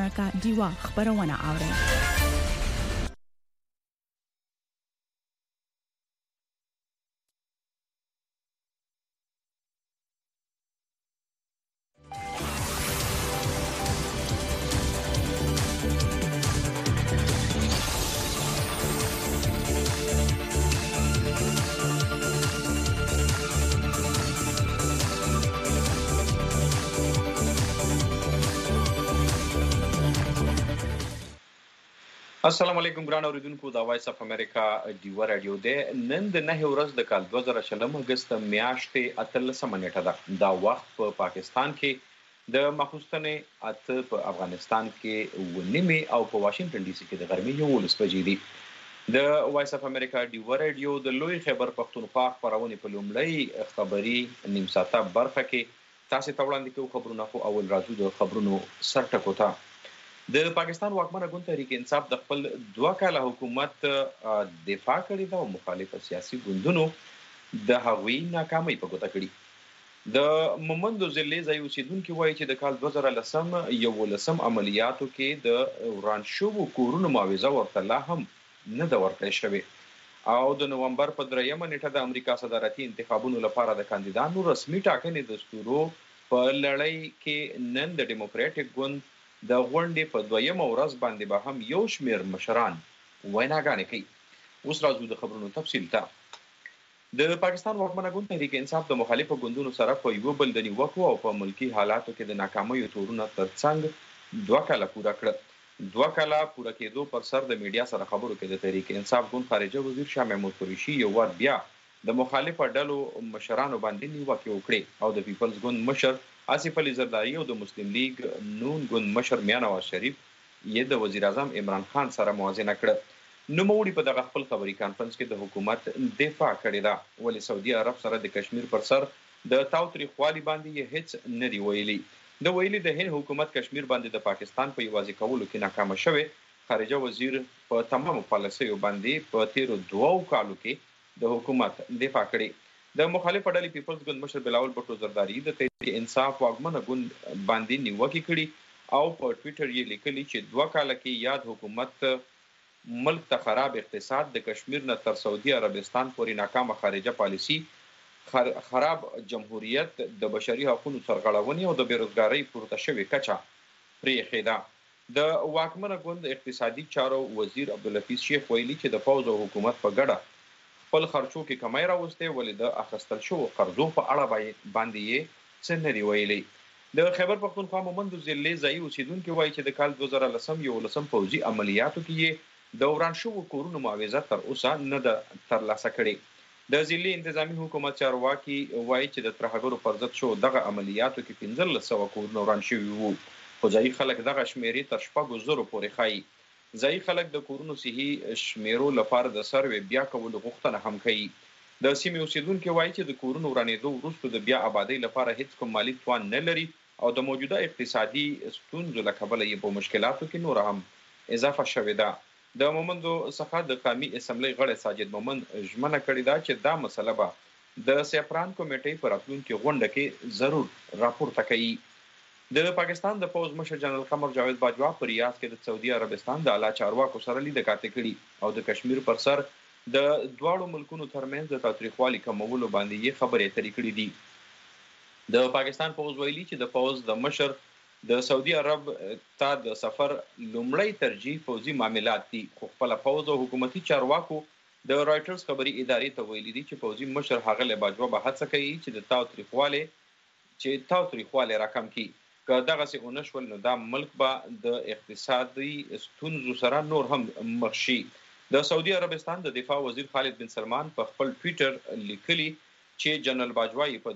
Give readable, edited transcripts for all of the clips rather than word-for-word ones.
امریکا دیوا خبرونه اوري. السلام علیکم ګران اوریدونکو د وایس اف امریکا دیوا رادیو د نن د 9 ورځ د کال 2020 اگست میاشتې 13 نیټه ده. دا وخت په پاکستان کې د ماخوستنې اته په افغانستان کې ونیمه او په واشنگټن ډي سي کې د غرمې 11 بجې دي. د وایس اف امریکا دیوا رادیو د لوی خیبر پښتونخوا خبرونه په لومړی خبري نیم ساعته برخه کې تاسو ته وړاندې کوو خبرونه. خو اول راځو د خبرونو سرټکو ته. د پاکستان واکمنه ګوند تحریک انصاف د خپل 2 کاله حکومت دفاع کړې ده او مخالف سیاسي ګوندونو د هغوی ناکامۍ په ګوته کړي. د مومندو ضلع ځای اوسیدونکو وایي چې د کال 2011 عملیاتو کې د وران شوو کورونو معاوضه ورته لا هم نه ده ورکړل شوې او د نومبر په 3 نیټه د امریکا صدارتي انتخابونو لپاره د کاندیدانو رسمي ټاکنې د ستورو په لړۍ کې نن د ډیموکراټیک ګوند د غونډې په 2مه ورځ باندې به هم یو شمېر مشران ویناګانې کوي. اوس راځو د خبرونو تفصیل ته. د پاکستان واکمنه ګوند تحریک انصاف د مخالفو ګوندونو سره په یو بل د نیوکو او په ملکی حالاتو کې د ناکامیو تورونه ترڅنګ 2 کاله پوره کړ. 2 کاله پوره کېدو پر سر د میډیا سره خبرو کې د تحریک انصاف ګوند خارجه وزیر شاه محمود قریشي یو وار بیا د مخالفه ډلو مشرانو باندې نیوکه وکړي او د پیپلز ګوند مشر آصف علي زرداری او د مسلم لیگ نون ګوند مشر میاں نواز شریف یې د وزیر اعظم عمران خان سره موازنه کړه. نوموړي په دغه خپل خبري کانفرنس کې د حکومت دفاع کړې ده. ولې سعودي عرب سره د کشمیر پر سر د تاوتریخوالي باندې یې هیڅ نه دی ویلي. د ویلي د هند حکومت کشمیر باندې د پاکستان په یوازې کولو کې ناکام شوه. خارجه وزیر په تمامو پالیسیو باندې په تیرو 2 کالو کې د حکومت دفاع کړې. د مخالفه ډلې پیپلز ګوند مشر بلاول بټو زرداری د تحریک انصاف واکمنه ګوند باندې نیوکه کړي او په ټوئیټر یې لیکلي چې 2 کال کې یاد حکومت ملک ته خراب اقتصاد، د کشمیر نه تر سعودي عربستان پورې ناکامه خارجه پالیسی، خراب جمهوریت، د بشري حقوقو سرغړونې او د بیروزګارۍ پورته شوې کچه پرېښې ده. د واکمنه ګوند اقتصادي چارو وزیر عبدالحفیظ شیخ ویلي چې د پوځ او حکومت په ګډه خپل خرچو کې کمای راوستي، ولې د اخیستل شوو قرضو په اړه باندې یې څه نه دی ویلي. د خیبر پښتونخوا مومندو ضلع ځایي اوسیدونکي وایي چې د کال 2011 پوځي عملیاتو کې یې د وران شوو کورونو معاوضه تر اوسه نه ده ترلاسه کړې. د ضلع انتظامی حکومت چارواکي وایي چې د ترهګرو پر ضد شو دغه عملیاتو کې 1500 کورونه وران شوي وو، خو ځایي خلک دغه شمیرې تر 6,000 پورې ښایي. ځایي خلک د کورونو صحي شمیرو لپاره د سروې بیا کولو غوښتنه هم کوي. د سیمې اوسیدونکي وایي چې د کورونو ورانېدو وروسته د بیا آبادۍ لپاره هیڅ کوم مالي توان نه لري او د موجوده اقتصادي ستونزو له کبله یې په مشکلاتو کې نور هم اضافه شوې ده. د مومندو څخه د قومي اسمبلی غړی ساجد مومند ژمنه کړې ده چې دا مسله به د سیپران کمیټې په راتلونکي غونډه کې ضرور راپورته کوي. د پاکستان د پوځ مشر جنرال قمر جاوید باجوا په ریاض کې د سعودي عربستان د اعلی چارواکو سره لیدنه کړې او د کشمیر پر سر د دواړو ملکونو ترمنځ د تاوتریخوالي کمولو باندې یې خبرې اترې کړې دي. د پاکستان پوځ ویلي چې د پوځ د مشر د سعودي عرب ته د سفر لومړی ترجیح پوځي معاملات دي، خو خپل پوځ او حکومتي چارواکو د رائټرز خبري ادارې ته ویلي دي چې پوځي مشر هغه باجوا به هڅه کوي چې د تاوتریخوالي راکم کړي. که دغسې ونه شول نو دا ملک به د اقتصادي ستونزو سره نور هم مخ شي. د سعودي عربستان د دفاع وزیر خالد بن سلمان په خپل ټویټر لیکلي چې جنرال باجوا سره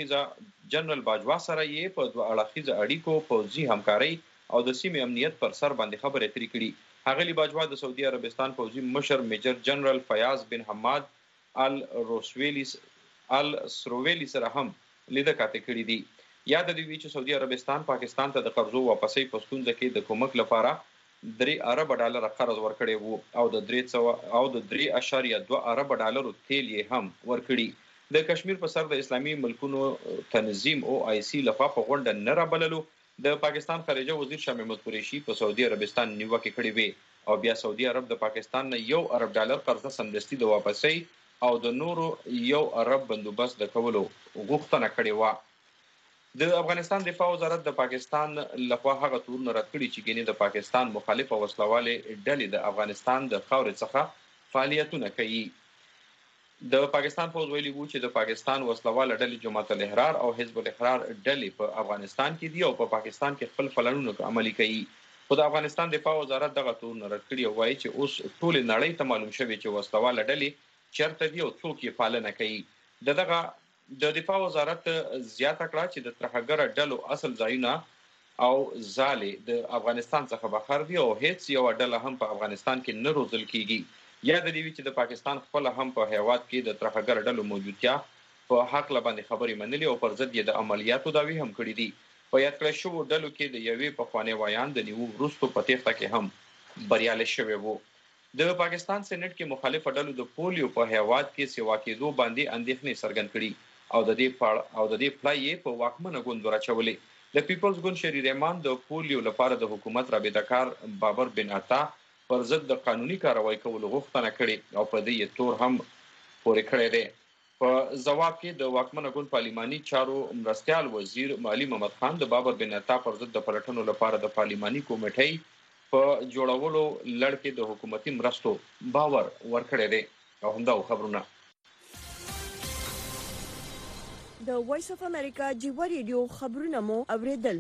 یې په دوه اړخیزه اړیکو، پوځي همکارۍ او د سیمې امنیت پر سر باندې خبرې اترې کړي. ښاغلي باجوا د سعودي عربستان پوځي مشر میجر جنرال فیاض بن حماد السرویلی سره هم لیدنه کړې دي. یاد دې وي چې سعودي عربستان پاکستان ته د قرضو واپسۍ په ستونزه کې د کومک لپاره 3 ارب ډالر قرض ورکړی وو او د 3.2 ارب ډالرو تیل یې هم ورکړي. د کشمیر په سر د اسلامي ملکونو تنظیم OIC لخوا په غونډه نه رابللو د پاکستان خارجه وزیر شاه محمود قریشي په سعودي عربستان نیوکه کړې وې او بیا سعودي عرب د پاکستان نه $1 ارب قرضه سمدستي د واپسۍ او د نورو $1 ارب بندوبست د کولو غوښتنه کړې و. د افغانستان دفاع وزارت د پاکستان لخوا هغه تورونه رد کړي چې ګینه د پاکستان مخالف وسلواله ډلې د افغانستان د خاورې څخه فعالیتونه کوي. د پاکستان فوج ویلي وو چې د پاکستان وسلواله ډلې جماعت الاحرار او حزب الاحرار ډلې په افغانستان کې دي او په پاکستان کې خپل پلانونه عملي کوي. خو د افغانستان دفاع وزارت دغه تورونه رد کړي او وایي چې اوس ټول نړۍ ته معلوم شوی چې وسلواله ډلې چیرته دي او څوک یې پالنه کوي. د دفاع وزارت زیاته کړه چې د ترهګر ډلو اصل ځایونه او ځالې د افغانستان څخه بهر دي او هیڅ یو ډله هم په افغانستان کې نه روزل کیږي. یا د دې چې د پاکستان خپل هم په هیواد کې د ترهګر ډلو موجودیت په حق لباندې خبرې منلې او پر ضد یې د عملیاتو داوی هم کړې دي. په یاد کړه شو ډلو کې د یوې پخوانی وایان د نیو وروستو په تېښته کې هم بریالي شوی وو. د پاکستان سېنات کې مخالف ډلو د پولیو په هیواد کې سیوا کېدو باندې اندېښنې څرګند کړي او د دې پلای په واکمنه ګوند راچولې. د پیپلز ګوند شری رحمان د پولیو لپاره د حکومت رابطه‌کار بابر بن عطا پر ضد د قانوني کاروایی کولو غوښتنه کړې او په دې تور هم پورې کړی دی. په جواب کې د واکمنه ګوند پارلماني چارو مرستيال وزیر مالی محمد خان د بابر بن عطا پر ضد د پلټنو لپاره د پارلماني کمیټې په جوړولو لړ کې د حکومتي مرستو باور ورکړی دی. او همدا خبرونه د وایس اف امریکا جیو ریډیو خبرونه مو اوریدل.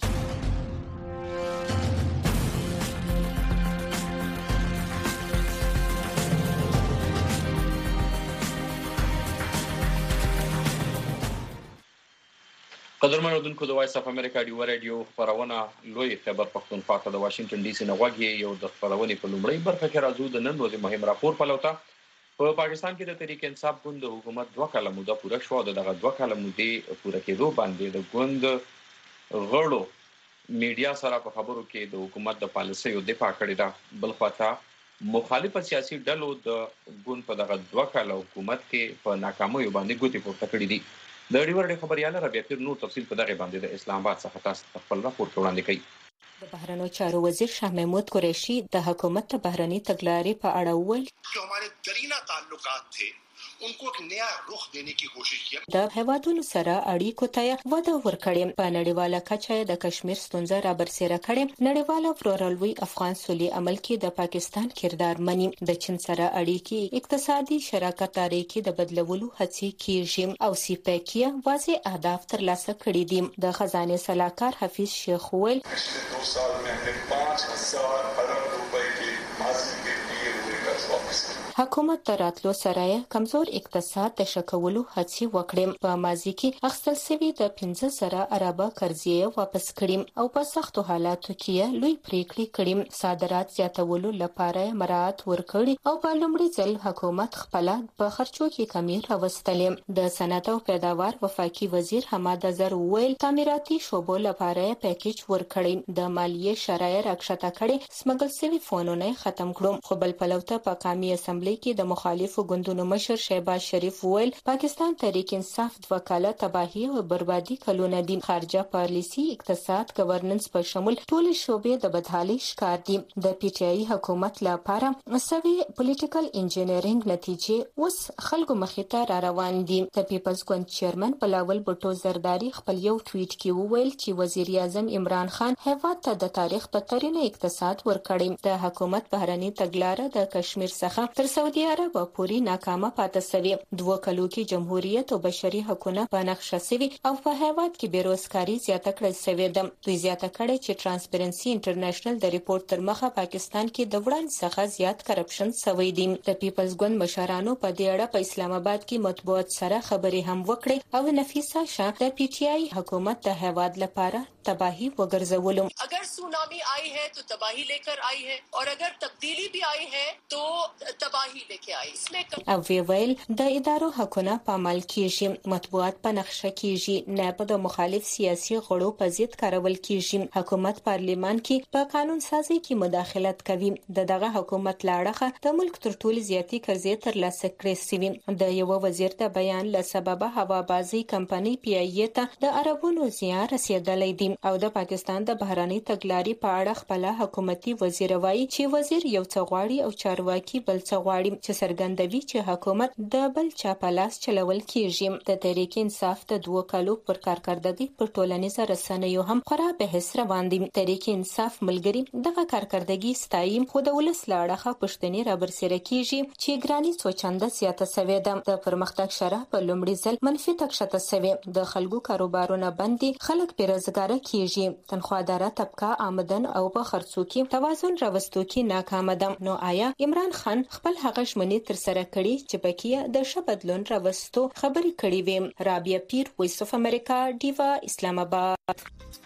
قدرمن اوردونکو د وایس اف امریکا جیو ریډیو خبرونه لوی خبر پښتونخوا ته د واشنگټن ډي سي نه غوږی یو د خبرونې په لومړی برخه کې راځو د نن ورځې مهم راپور پلوته. په پاکستان کې د تحریک انصاف ګوند د حکومت 2 کاله موده پوره شو او دغه 2 کاله مودې پوره کېدو باندې د ګوند غړو میډیا سره په خبرو کې د حکومت د پالیسیو دفاع کړې ده. بل خواته مخالف سیاسي ډلو د ګوند په دغه 2 کاله حکومت کې په ناکامیو باندې ګوتې پورته کړې دي. د ډیورډ خبريال ربيع پیر نور تفصیل په دغه باندې د اسلام آباد څخه تاسو خپل راپور وړاندې کوي. د بهرنیو چارو وزیر شاه محمود قریشي د حکومت ته بهرني تګلارې په اړه وویل جو हमारे दरीना ताल्लुकात थे उनको एक नया रुख देने की कोशिश की. د هیوادونو سره اړیکو ته وده ورکړې. په نړیواله کچه د کشمیر ستونزه را برسېره کړې. نړیواله ورورولوي افغان سولې عمل کې د پاکستان کردار مني. د چین سره اړیکې اقتصادي شراکت اړیکې د بدلولو هڅې کیږي او سیپکیا واضح اهداف ترلاسه کړي دي. د خزانه سلاکار حفیظ شیخ ویل 2 साल में हमने 5000 अरब रुपए के माजी के लिए हुए कर्ज वापस حکومت تر راتلو سره کمزور اقتصاد د شکولو هڅې وکړې. په ماضي کې اخیستل شوی د 15000 اربه قرضې واپس کړي او په سختو حالاتو کې لوی پریکړې کړي. صادرات زیاتولو لپاره مراعات ورکړي او په لومړي ځل حکومت خپل په خرچو کې کمی راوستلې. د صنعت او پیداوار وفاقي وزیر حماد اظهر ویل تعمیراتي شوبو لپاره پیکیج ورکړي. د مالیې شرایط راکښته کړي. سمګل شوی فونونه ختم کړو. خو بل پلوته په قومي اسمبلی کې د مخالفو ګوندونو مشر شهباز شریف ویل پاکستان تحریک انصاف 2 کاله تباہي او بربادي کلونه دي. خارجه پالیسي اقتصاد گورننس په شمول ټول شوبې د بدحالي شکار دي. د پی ټی آی حکومت لپاره سوي پولیټیکل انجینیرینګ نتیجې اوس خلکو مخې ته را روان دي. د پیپلز ګوند چیرمن بلاول بوټو زرداری خپل یو ټویټ کې وویل چې وزیر اعظم عمران خان هیواد ته د تاریخ په ترینه اقتصاد ورکړی. د حکومت بهرني تګلارې د کشمیر څخه تر سعودي عرب پورې ناکامه پاتې شوې. 2 کلو کې جمهوریت او بشري حقوقونه په نقشه شوي او په هیواد کې بیروزګاری زیاته کړې شوې ده. دوی زیاته کړې چې ترانسپیرنسي انټرنیشنل د ریپورت تر مخه پاکستان کې د وړاندې څخه زیات کرپشن شوی دی. د پیپلز ګوند مشرانو په دې اړه په اسلام آباد کې مطبوعات سره خبرې هم وکړې او نفیسه شاه د پی ټی آی حکومت د هیواد لپاره تباہی وګرځولو. اگر سونامی आई है तो तबाही लेकर आई है और अगर तब्दीली भी आई है तो तबाही लेके आई। इसलिए او وی ویل د ادارو حقونه پامال کیږي، مطبوعات په نقشه کیږي، نه په مخالف سیاسي غړو په ضد کارول کیږي. حکومت پارلیمان کې په قانون سازي کې مداخلت کوي. دغه حکومت لاړه د ملک تر ټولو زیاتې قرضې ترلاسه کړې سوي. د یو وزیر د بیان له سببه هوابازي کمپنۍ PIA ته د عربونو زیان رسیدلی دی او د پاکستان د بهراني تګلارې په اړه خپل حکومتي وزیر وایي چې وزیر یو څه غواړي او چارواکي بل څه غواړي، چې څرګندوي چې حکومت د بل چا په لاس چلول کیږي. د تحریک انصاف د 2 کالو پر کارکردګۍ پر ټولنیزو رسنیو هم خورا بحث روان دي. تحریک انصاف ملګری دغه کارکردګۍ ستایي، خو د ولس لاړه پښتني رابرسره کیږي چې ګرانی څوچنده زیاته سوي ده. د پرمختګ شرح په لومړي ځل منفي تکشته سوي. د خلکو کاروبارونه بندي، خلک بیروزګار کیږي. تنخواداره طبقه آمدن او په خرڅو کې توازن راوستو کې ناکام ده. نو آیا عمران خان خپل هغه ژمنې تر سره کړي چې پکې د شبدلون راوستو خبرې کړې وي؟ رابعه پیر، وایس اف امریکا، ډیوا، اسلام آباد.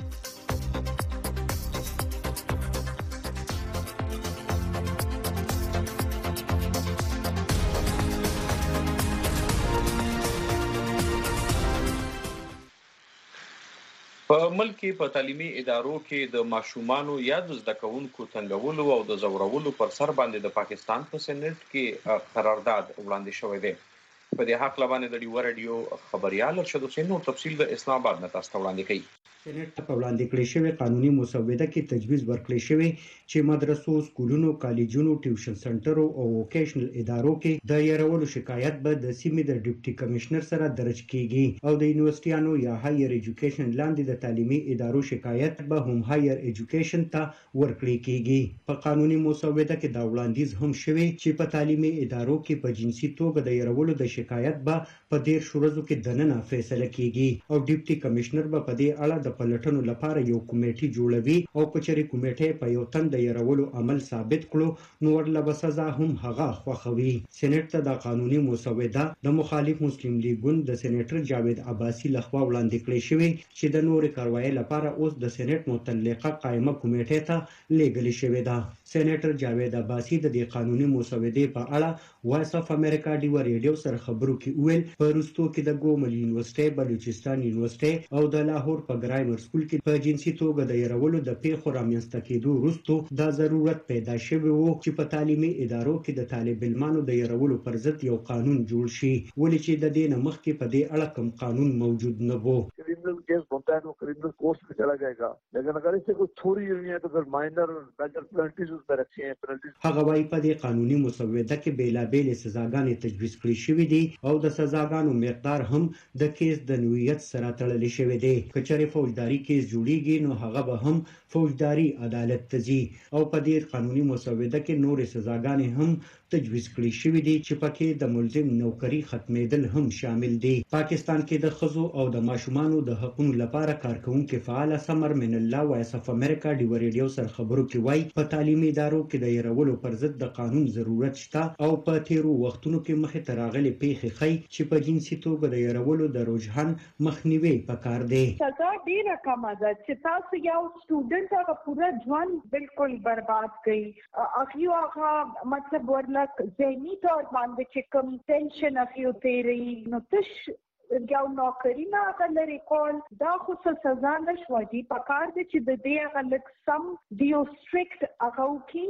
په ملک کې په تعلیمي ادارو کې د ماشومانو یا د زده کوونکو تنګولو او د زورولو پر سر باندې د پاکستان په سېنات کې قرارداد وړاندې شوی دی. په دې حق لبانې د ډیو رادیو خبريال ارشد حسین نو تفصیل د اسلام آباد نه تاسو وړاندې کوي. سېنات په وړاندې کړی شوی قانوني مسوده کې تجویز ورکړی شوی چې مدرسو، سکولونو، کالجونو، ټیوشن سنټرو او ووکیشنل ادارو کې د يرولو شکایت به د سیمې د ډیپټي کمشنر سره درج کیږي او د یونیورسيټانو یا هایر ایجوکیشن لاندې د تعلیمي ادارو شکایت به هم هایر ایجوکیشن ته ورکړی کیږي. په قانوني مسوده کې دا وړاندیز هم شوی چې په تعلیمي ادارو کې په جنسي توګه د يرولو د شکایت به په 13 ورځو کې دننه فیصله کیږي او ډیپټي کمشنر به په دې اړه د پلټنو لپاره یو کمیټه جوړوي او کچري کمیټه په یو تند يرولو عمل ثابت کړو نو ورله به سزا هم هغه خوښوي. سېنات ته د قانوني مسوده د مخالف مسلم لیګون د سېنیټر جاوید عباسي لخوا وړاندې کړی شوی چې د نورې کاروایی لپاره اوس د سېنات متعلقه قائمه کمیټه ته لیږل شوی ده. سېنیټر جاوید عباسي د دې قانوني مسودې په اړه وایس اف امریکا ډیو رادیو سره خبرو کې ویل په روستو کې د ګومل یونیورسيټي، بلوچستان یونیورسيټي او د لاهور په ګرایمر سکول کې په جنسي توګه د يرولو د پیښو رامنځته کېدو وروسته دا ضرورت پیدا شوی وو چې په تعلیمي ادارو کې د طالب علمانو د يرولو پر ضد یو قانون جوړ شي، ولې چې د دې مخکې په دې اړه کوم قانون موجود نه وو. क्रिमिनल केस बनता है तो क्रिमिनल कोर्स में चला जाएगा, लेकिन अगर इससे कोई थोड़ी हुई है तो फिर माइनर मेजर पेनल्टीज उसमें रखी हैं. पेनल्टीज هغه وايي په دې قانوني مسوده کې بیلابېل سزاګانې تجویز کړې شوې دي او د سزاګانو مقدار هم د کیس د نوعیت سره تړل شوی دی. کچره فوجداري کیس جوړیږي نو هغه به هم فوجداري عدالت ته ځي او په دې قانوني مسوده کې نورې سزاګانې هم تجویز کړې شوې دي چې پکې د ملزم نوکری ختمېدل هم شامل دي. پاکستان کې د خزو او د ماشومانو د حقوقو لپاره کارکونکو فعال سمر من الله وایس اف امریکا ډیو رادیو سره خبرو کې وایي په تعلیمي ادارو کې د يرولو پر ضد د قانون ضرورت شته او په تیرو وختونو کې مخې ته راغلي پیښې ښيي چې په جنسي توګه د يرولو د رجحان مخنیوي پکار دی. سزا ډیره کمه ده چې تاسو یو سټوډنټ هغه پورا ژوند بالکل برباد کړي. اخیو هغه مطلب ورلک ذهني طور باندې چې کوم ټینشن اخیو تیری نو تش یو نوکری نه غلري کول دا خو سزا نشو دي. پکار دي چې د دې غلک سم دیو سټریکټ هغه کی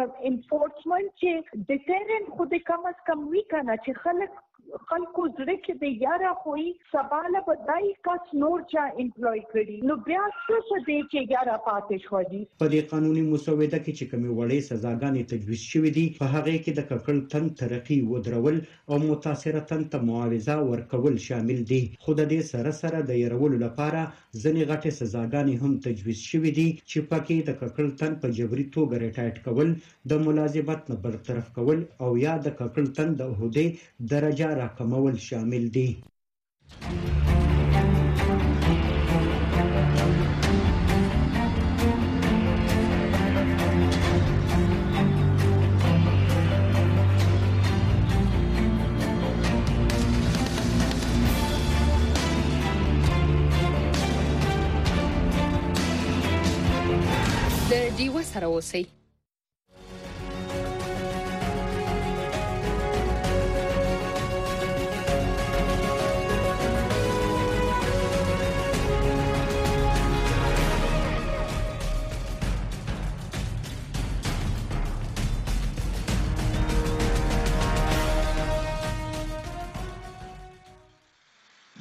انفورسمنت چې ډیټرن خو د کم از کم وی کنه چې خلکو زړه کې د یاره خوې سباله بدای کس نور چا امپلوي کړي نو بیا څه دې چې یاره پاتې شو دي. په دې قانوني مسوده کې چې کومې وړې سزاګانې تجویز شوې دي په هغه کې د ککړ تن ترقی ودرول او متاثره تن ته معاوضه ورکول شامل دي. خو د دې سره سره د يرولو لپاره ځنې غټه سزاګانې هم تجویز شوې دي چې پکې د ککړ تن په جبري توګه ریټایټ کول، د ملازمت نه برطرف کول او یا د ککړ تن د عہدې درجه راکمول شامل دي. د ډیو سره اوسئ.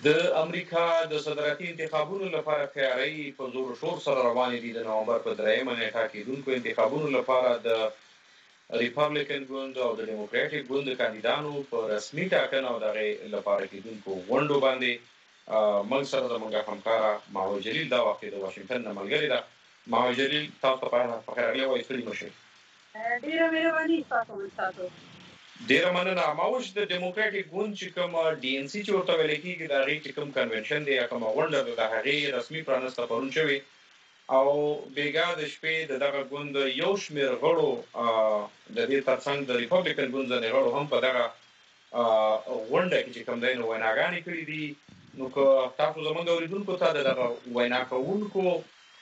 د امریکا د صدارتي انتخابونو لپاره تیاری په زور و شور سره روان دي. د نومبر په 3مه نیټه کېدونکو انتخابونو لپاره د ریپبلیکن ګوند او د ډیموکراټیک ګوند کاندیدانو په رسمي ټاکنه او دغه لپاره کېدونکو غونډو باندې موږ سره زموږ همکار ماوو جلیل دا وخت د واشنگټن نه ملګری ده. ماوو جلیل تاسو په خیر راغلی وای ستړي مشه. ډیره مهرباني تاسو. ډیره مننه. ماوش د ډیموکراټیک ګوند چې کوم ډي ان سي چې ورته ویل کېږي د هغې چې کوم کنونشن دی یا کومه غونډه د هغې رسمي پرانسته پرون شوې او بیګا د شپې د دغه ګوند یو شمېر غړو د دې ترڅنګ د ریپبلیکن ګوند ځینې غړو هم په دغه غونډه کې چې کوم دی نو ویناګانې کړي دي. نو که تاسو زموږ اورېدونکو ته د دغه وینا کوونکو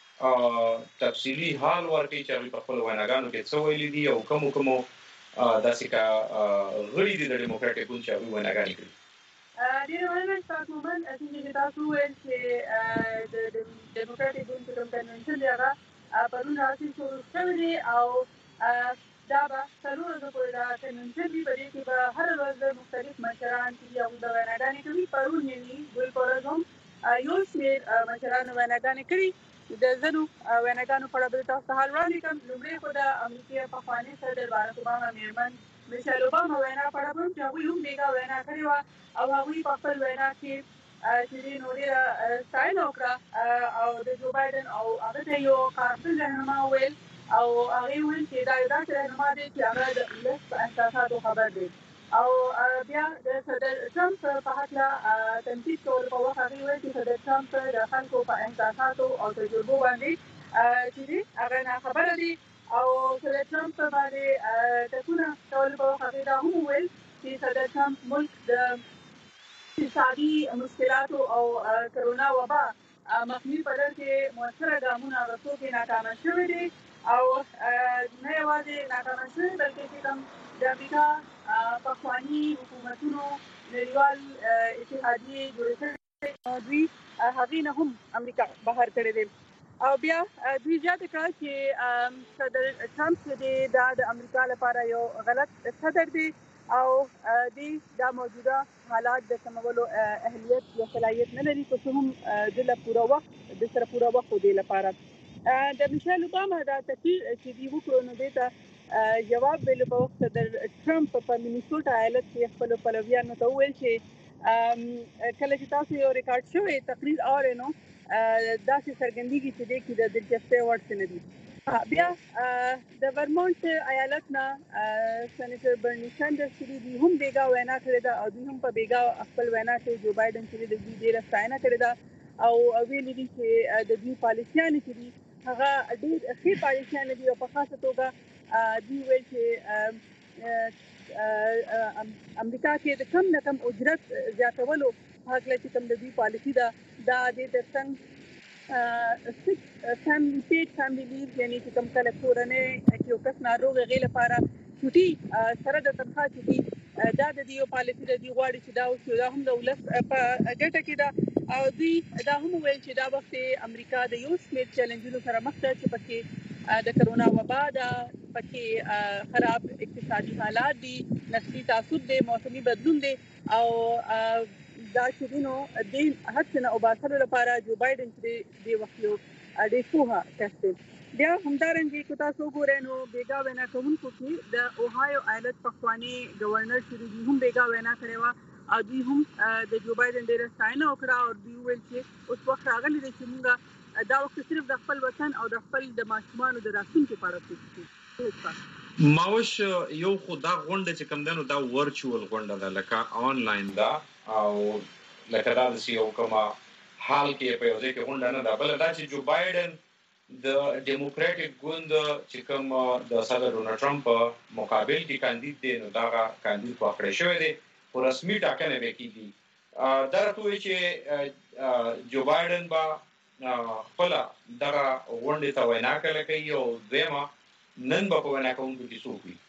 تفصیلي حال ورکړئ چې هغوی په خپلو ویناګانو کې څه ویلي دي او کومو داسې کا غړي دي د ډیموکراټیک ګوند چې هغوی ویناګانې کړي. ډېره مننه تاسو مومن. چې تاسو وویل چې د ډیموکراټیک ګوند چې کوم کنونشن دی هغه پرون راسي شروع شوی دی او دا به 4 ورځې پورې دا کنونشن وي. په دې کې به هره ورځ مختلف مشران چې هغوی به ویناګانې کوي. پرون یعنې ګل په ورځ هم یو شمېر مشرانو ویناګانې کړي. د ځینو ویناګانو په اړه به تاسو ته حال وړاندې کړم. لومړی خو د امریکې پخواني صدر باراک اوباما مېرمن میشل اوباما وینا په اړه هم چې هغوی هم بیګا وینا کړې وه او هغوی په خپل وینا کې چې دی نو ډېره ستاینه وکړه او د جو بایډن او هغه ته یو کارتل رهنما وویل او هغې وویل چې دا یو داسې رهنما دی چې هغه د ولس په احساساتو خبر دی. او بیا د صدر ټرمپ په هکله تنقید کولو په وخت هغې وویل چې صدر ټرمپ د خلکو په احساساتو او تجربو باندې چې دی هغه ناخبره دی او صدر ټرمپ باندې ټکونه کولو په وخت هغې دا هم وویل چې صدر ټرمپ ملک د اقتصادي مشکلاتو او کرونا وبا مخنیوي په ډګر کې مؤثره ګامونه اخیستو کې ناکامه شوی دی او نه یوازې ناکامه شوی بلکې چې کوم د امریکا پخواني حکومتونو نړیوال اتحادیې جوړې کړې دوی هغې نه هم امریکا بهر کړی دی. او بیا دوی زیاته کړه چې صدر ټرمپ چې دی دا د امریکا لپاره یو غلط صدر دی او دا موجوده حالات د سمولو اهلیت یا صلاحیت نه لري. که څه هم د پوره وخت دی لپاره د میشل اوباما دا تقریر چې دی وکړو نو دې ته جواب ویلو په وخت صدر ټرمپ په مینیسوټا ایالت کې خپلو پلویانو ته وویل چې کله چې تاسو یو ریکارډ شوی تقریر اورئ نو داسې څرګندېږي چې دې کې د دلچسپۍ وړ څه نه دي. بیا د ورمونټ ایالت نه سېنیټر برني سانډرز چې دی هم بیګا وینا کړې ده او دوی هم په بیګا خپل وینا کې جو بایډن چې د دوی ډېره ستاینه کړې ده او ویلي دي چې د دوی پالیسیانې چې دي هغه ډېر ښې پالیسیانې دي او په خاصه توګه دوی ویل چې امریکا کې د کم نه کم اجرت زیاتولو هغه چې کوم د دوی پالیسي ده دا د ترڅنګ فیملی لیو یعنی چې کوم کله کورنۍ کې یو کس ناروغ غیر لپاره چټي سره د تنخواه چټي دا د یو پالیسي د دی غواړي چې دا اوس دا هم د ولس په ګټه کې ده او دوی دا هم ویل چې دا وخت امریکا د یو شمېر چیلنجونو سره مخ ده چې پکې د کرونا وبا ده، پکې خراب اقتصادي حالات دي، نسلي تعصب دی، موسمي بدلون دی او دا چې دینو د هڅه نه وباسلو لپاره جو بایډن چې دی وخت یو ډېر پوهه کس دی. بیا همدارنګه که تاسو ګورئ نو بیګا وینا کوونکو کې د اوهایو ایالت پخوانی گورنر چې دی هم بیګا وینا کړې وه او دوی هم د جو بایډن ډېره ستاینه وکړه او دوی وویل چې اوس وخت راغلی دی چې موږ دا وخت صرف د خپل وطن او د خپل د ماشومانو د راتلونکي په اړه فکر کوو. ماوش یو خو دا غونډه چې کوم ده نو دا ورچوال غونډه ده، لکه آنلاین ده او لکه دا داسې یو کومه حال کې په یو ځای کې غونډه نه ده، بله دا چې جو بایډن د ډیموکراټیک ګوند چې کوم د صدر ډونالډ ټرمپ په مقابل کې کاندید دی نو دغه کاندید پاکړی شوی دی، خو رسمي ټاکنه به کېږي. دا راته وایي چې جو بایډن به خپله دغه غونډې ته وینا کله کوي او دویمه نن به په وینا کوونکو کې څوک وي؟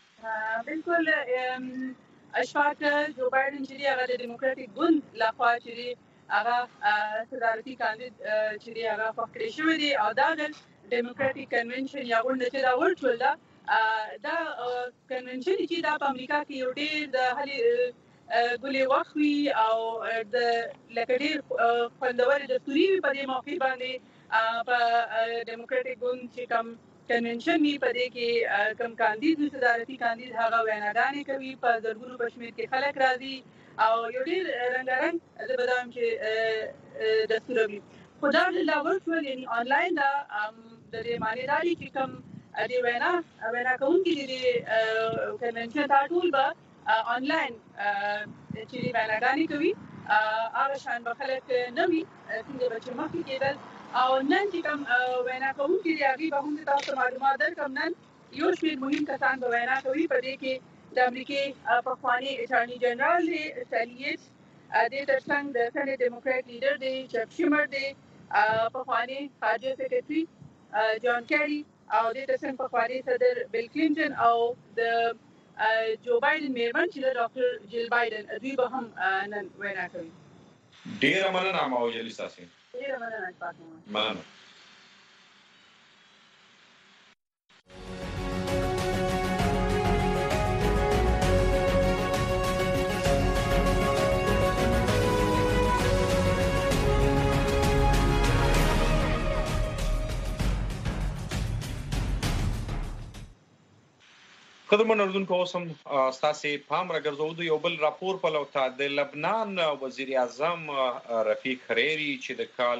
بالکل اشفاق جو بایډن چې دی هغه د ډیموکراټیک ګوند لخوا چې دی هغه صدارتي کاندید چې دی هغه پاکړی شوی دی او دا د ډیموکراټیک کنونشن یا غونډه چې دا ورچوال ده دا کنونشن چې دا په امریکا کې یو ډېر د ګلې وخوي او د لکډیر خوندور د سوري په دې موقع باندې په ډیموکراټیک ګوند چې کوم کنونشن می په دې کې کوم کاندید صدارتي کاندید هغه ویناګانې کوي په زرګونو پښمیر کې خلک راځي او یو ډېر رنګارنګ د بدام چې دستوروي خدای له ورچوال یعنی آنلاین دا د دې معنی داري چې کوم د وینا کوونکي د کنونشن ټول به آنلاین چې ویناګانې کوي هغه شان به خلک نوي څنګه به چې مخکې کېدل او نن چې کوم وینا کوونکي دی هغه به هم تاسو معلومات درکړم نن یو شمېر مهم کسان به وینا کوي په دې کې د امریکای پخوانی اټارنی جنرال دی سالیټ د ترڅنګ د سنټ ډیموکرات لیډر دی چک شیمر دی پخوانی خارجه سیکریټري جان کیری او د ترڅنګ پخوانی صدر بیل کلینټن او د جو بایدن میرمن چې ډاکټر جیل بایدن دوی به هم نن وینا کوي. ډیره مننه ماوجلی تاسو. ډیره مننه تاسو. مننه. خدمت اردوونکو اوسم ستاسو پام راګرځو د یو بل راپور په لور ته د لبنان وزیر اعظم رفیق حریری چې د کال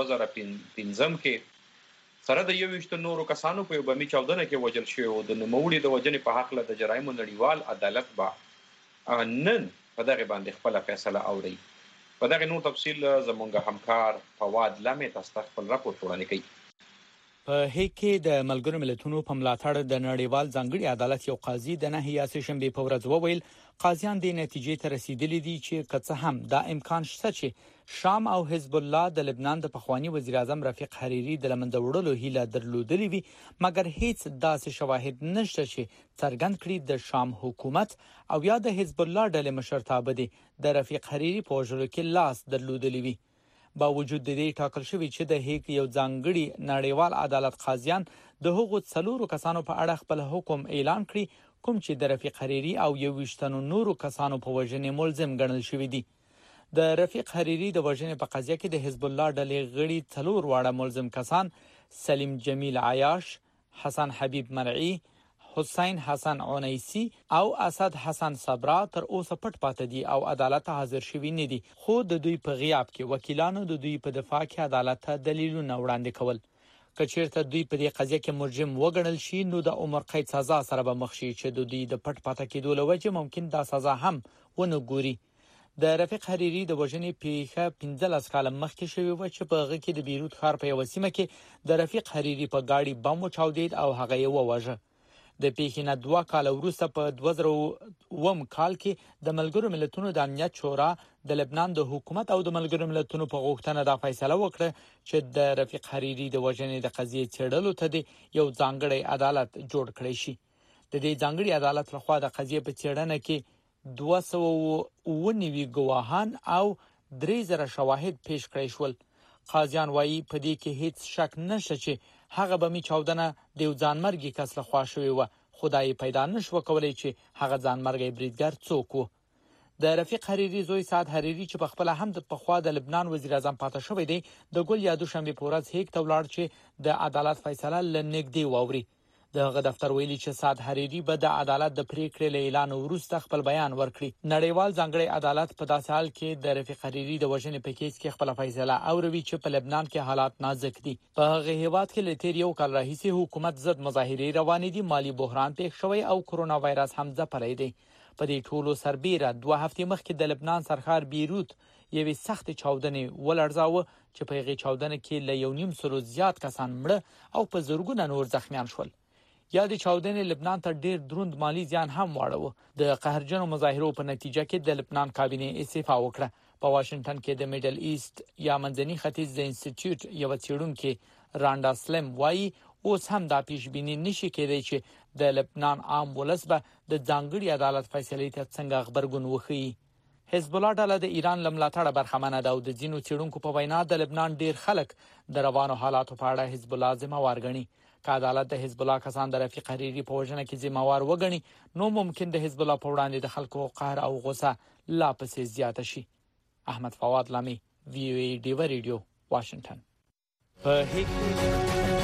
2015 کې سره د 21 نورو کسانو په بمی چاودنه کې وژل شوی او د نوموړي د وژنې په حق له د جرایمو نړیوال عدالت با نن په دغه باندې خپل فیصله اوري. په دغه نور تفصیل زمونږ همکار فواد لمه تاسو خپل راپور وړاندې کوي. په هیګ کې د ملګرو ملتونو په ملاتړ د نړیوال ځانګړي عدالت یو قاضي د نهي شنبه په ورځ وویل قاضیان د نتیجې ته رسیدلي دي چې که هم دا امکان شته چې شام او حزب الله د لبنان د پخوانی وزیر اعظم رفیق حریری د لمنځه وړلو هیله درلودلې وي مګر هیڅ داسې شواهد نشته چې څرګند کړي د شام حکومت او یا د حزب الله ډلې مشرتابه دي د رفیق حریری په وژلو کې لاس درلودلې وي. با وجود د دې ټاکل شوی چې د هیګ یو ځانګړي نړیوال عدالت قاضیان د هغو څلورو کسانو په اړه خپل حکم اعلان کړي کوم چې د رفیق حریری او 21 نورو کسانو په وژنې ملزم ګڼل شوی دي. د رفیق حریری د وژنې په قضیه کې د حزب الله ډلې غړي څلور واړه ملزم کسان سلیم جمیل عیاش، حسن حبیب مرعی، حسین حسن عنیسی او اسد حسن صبرا تر اوسه پټ پاتې دي او عدالت حاضر شوي نه دي خو د دوی په غیاب کې وکیلانو د دوی په دفاع کې عدالت ته دلیلونه وړاندې کول. کچیرته دوی په دې قضیه کې مجرم وګڼل شي نو د عمر قید سزا سره به مخ شي چې د دوی د پټ پاتې کېدو له وجې ممکن دا سزا هم ونه ګوري. د رفیق حریری د وژنې پیښه 15 کال مخکې شوې و چې په هغه کې د بیروت ښار په یوه سیمه کې د رفیق حریری په گاډي بم وچاودید او هغه یې وواژه. د پیښې نه 2 کال وروسته په 2009 کال کې د ملګرو ملتونو د امنیت شورا د لبنان د حکومت او د ملګرو ملتونو په غوښتنه دا فیصله وکړه چې د رفیق حریری د وژنې د قضیې څېړلو ته یو ځانګړی عدالت جوړ کړی شي. د دې ځانګړي عدالت لخوا د قضیې په څېړنه کې 290 ګواهان او 3000 شواهد پیش کړی شول. قاضیان وایي په دې کې هیڅ شک نشته چې هغه به می چاودنه د یو ځانمرګي کس له خوا شوی و خدای پیدا نشو کولای چې هغه ځانمرګي بریدګر څوک و. د رفیق حریری زوی سعد حریری چې په خپل هم د پخوا د لبنان وزیر اعظم پاتې شوی دی د ګل یا دوشنبه په ورځ هیګ ته ولاړ چې د عدالت فیصله لنګدي واوري. دغه دفتر ویلي چې سعد حریری به د عدالت د پریکړې له اعلان وروسته خپل بیان ورکړي. نړیوال ځانګړي عدالت په داسې حال کې د رفیق حریری د وژنې په کیس کې خپل فیصله اوروي چې په لبنان کې حالات نازک دي. په هغه هیواد کې لتیر یو کال راهیسې حکومت ضد مظاهرې روانې دي، مالی بحران پیښ شوی او کرونا وایرس هم ځپلی دی. په دې ټولو سربیره 2 هفتې مخکې د لبنان سرخار بیروت یوې سخت چاودنې ولړزاوه چې په هغې چاودنه کې له 1.5 زیات کسان مړه او په زرګونه نور زخمیان شول. یا د چاودنې لبنان ته ډیر دروند مالی زیان هم واړو. د قهرجنو مظاهرو په نتیجه کې د لبنان کابینه استعفا وکړه. په واشنگټن کې د میډل ایست یا منځني ختیځ د انسټیټیوټ یو څېړونکي رانډا سلیم وایي اوس هم دا پیشبینی نشي کېدای چې د لبنان عام ولس به د ځانګړي عدالت فیصلې ته څنګه خبرګون وښيي. حزب الله ډله د ایران له ملاتړه برخمنه ده او د ځینو څېړونکو په وینا د لبنان ډیر خلک د روانو حالاتو په اړه حزب الله ذمہوار ګڼي. که عدالت د حزب الله کسان د رفیق حریری په وژنه کې ذمہوار وګڼي نو ممکن د حزب الله په وړاندې د خلکو قهر او غوسه لا پسې زیاته شي. احمد فواد لامي VOA ډیو ریډیو واشنگټن. په هیڅ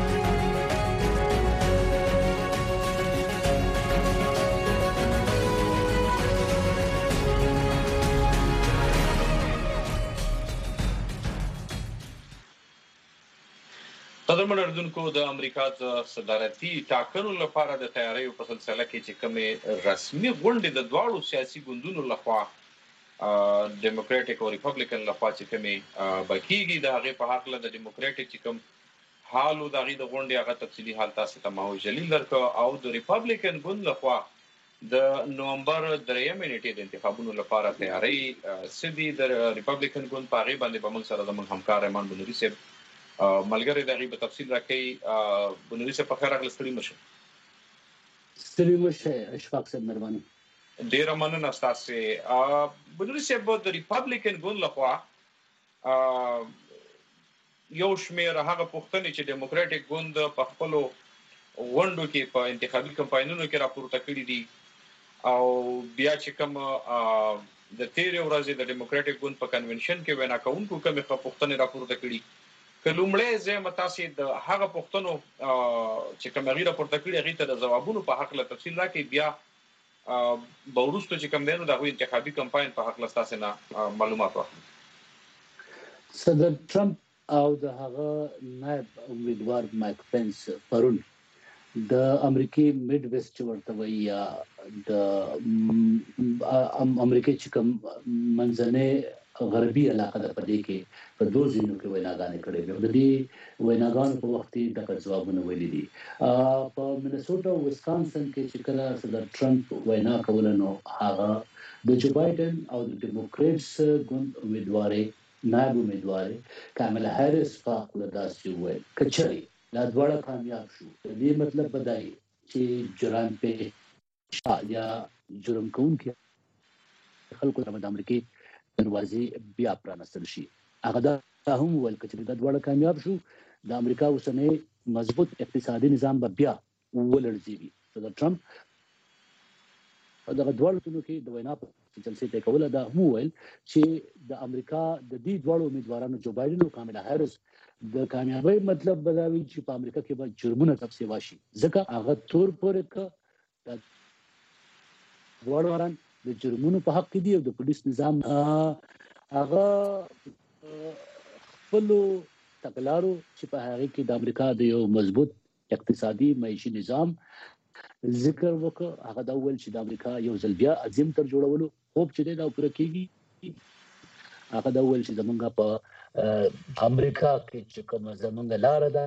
قدرمن اردوونکو د امریکا د صدارتي ټاکنو لپاره د تیاریو په سلسله کې چې کومې رسمي غونډې د دواړو سیاسي ګوندونو لخوا ډیموکراټیک او ریپبلیکن لخوا چې کومې بکیږي د هغه په حق له د ډیموکراټیک چې کوم حال او د هغه د غونډې هغه تفصیلي حال تاسو ته مو جلیل درکو او د ریپبلیکن ګوند لخوا د نومبر 3 نیټې د انتخابونو لپاره تیاری سدي د ریپبلیکن ګوند په غي باندې په موږ سره د همکار ایمان بنوري صاحب ملګری دغه په تفصیل راکې بنوري صاحب په خیر راغلی ستړي مشه اشفاق صاحب مهرباني ډیر مننه تاسو بنوري صاحب د ریپبلیکن ګوند لخوا یو شمېر هغه پوښتنې چې ډیموکراټیک ګوند په خپل غونډو کې په انتخابي کمپاینونو کې راپورته کړي دي او بیا چې کوم د تیر ورځې د ډیموکراټیک ګوند په کنونشن کې وینا کوونکو کوم پوښتنې راپورته کړي کلمړې زه متاسي د هغه پښتنو چې کوم غیره پورته کړی هغه ته د جوابونو په حق له تفصیل راکې بیا بورستو چې کوم دینو د انتخابي کمپاین په حق له تاسو نه معلومات واخلي. صدر ټرمپ او د هغه نائب امیدوار مایک پنس پرون د امریکای میډ ویسټ ورته وی یا د امریکای چې کوم منځنۍ غربي علاقه د پدې کې په دوه ځینو کې ویناګانې کړې وي. د دې ویناګانو په وخت کې د ځوابونه ویلي دي. په مینیسوټا او ویسکانسن کې چې کله صدر ټرمپ وینا کوله نو هغه د جو بایدن او د ډیموکریټس ګوند امیدواري نائب امیدواري کاملا هریس په خپل داسې وایي کچري لا دواړه کامیاب شو. د دې مطلب بدایي چې جرم په یا جرم کوونکي خلکو ته د امریکای دروازې بیا پرانستل شي. هغه دا هم ویل چې د دواړه کامیاب شو د امریکا اوسنۍ مضبوط اقتصادي نظام به بیا ولړزي. صدر ټرمپ دغه دواړو تونو کې د وینا په جلسې ته کوله دا هم ویل چې د امریکا د دې دواړو امیدوارانو جو بایدن او کاملا هریس د کامیابی مطلب بداوي چې په امریکا کې به جرمونه تفصیل واشي ځکه هغه تور پورې ک دواړو د جرمونو په حق کې دی او د پولیس نظام هغه خپل تګلارو چې په هغه کې د امریکا د یو مضبوط اقتصادي معیشي نظام ذکر وکړ. هغه دا ویل چې د امریکا یو ځل بیا عظیم تر جوړولو خوب چې دا پوره کیږي. هغه دا ویل چې زمونږ په امریکا کې چې کوم زمونږ لار ده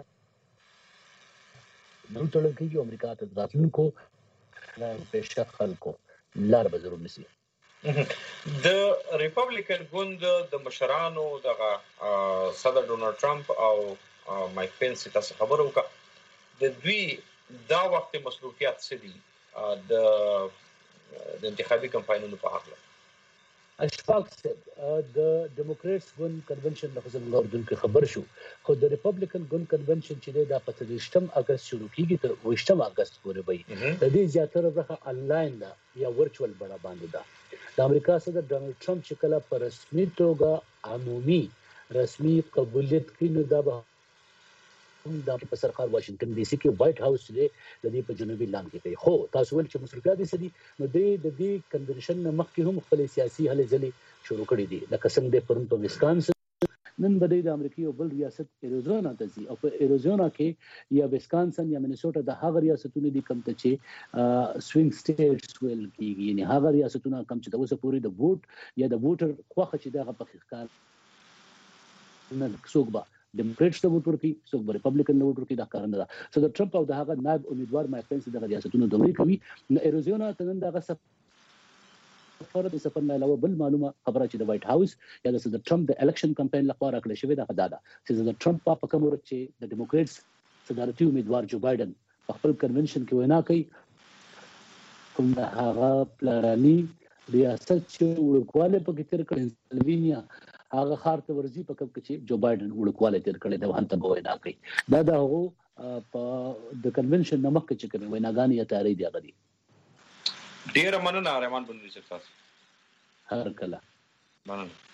نو تل کېږي امریکا ته راتلونکو په شکل کو لار به ضرور نسی. د ریپبلیکن ګوند د مشرانو دغه صدر ډونالد ټرمپ او مایک پنس تاسو خبرو وکړه د دوی دا وخت مصروفیت څه دي د انتخابي کمپاینونو په حق له اشفاق د ډیموکریټس ګوند کنونشن د خزم اردن کې خبر شو خو د ریپبلیکن ګوند کنونشن چې د 15 اگست شروع کیږي تر 20 اگست پورې وي. د دې زیاتره برخه انلاین ده یا ورچوال بڼه باندې ده. د امریکا صدر ډونالد ټرمپ چې کله په رسمي توګه عمومي رسمي قبولیت کینو دا به د په سرکار واشنگټن ډي سي کې وایټ هاوس د دې په جنوبي لاندې کې کوي. خو تاسو ول چې مصروفیات دي نو د دې کنونشن مخکې هم خپل سیاسي هلې ځلې شروع کړې دي. لکه څنګه د پرون په ویسکانسن نن بده د امریکای یو بل ریاست ایریزونا ته ځي او په ایریزونا کې یا ویسکانسن یا مینیسوټا د هغه ریاستونو دي کوم ته چې سوینګ سټیټس ویل کیږي یعنی هغه ریاستونه کوم چې د اوسه پورې د ووټ یا د ووټر خوخه چې دغه په ښکار نه څوک به ډیموکریټس ته ووټ ورکړي څوک به ریپبلیکن ته ووټ ورکړي دا کار نه ده. صدر ټرمپ او د هغه نائب امیدوار مایک پنس د ریاستونو دورې کوي. نو ایریزونا ته نن دغه سفر د سفر نه علاوه بل معلومه خبره چې د وایټ هاوس یا د صدر ټرمپ د الیکشن کمپاین لپاره راکړل شوې ده دا چې صدر ټرمپ په کوم ورځ چې د ډیموکریټس صدارتي امیدوار جو بایدن په خپل کنونشن کې وینا کوي کوم هغه پلاني ریاست چې ورکواله په کې تر کړي پنسلوانیا هغه خار ته ورزي په کوم کې چې جو بایدن وړکواله تیر کړی دا هانته به وینا کوي دا هغه په د کنونشن نمک چې کوي ویناګان یا تیاری دی غدي ډیر مننه رحمان بندري صاحب تاسو هر کله مننه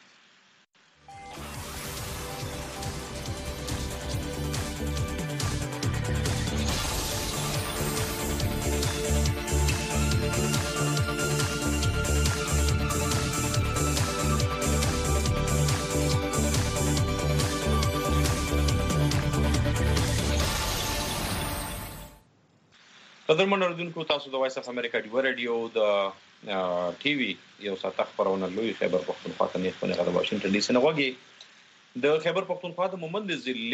قدرمن اوریدونکو تاسو د وایس اف امریکا دی رادیو د ټي وي یو ساته خبرونه لوی خیبر پختونخوا ته نه غواړي د واشنگټن ډي سي نه وګي د خیبر پختونخوا د مومند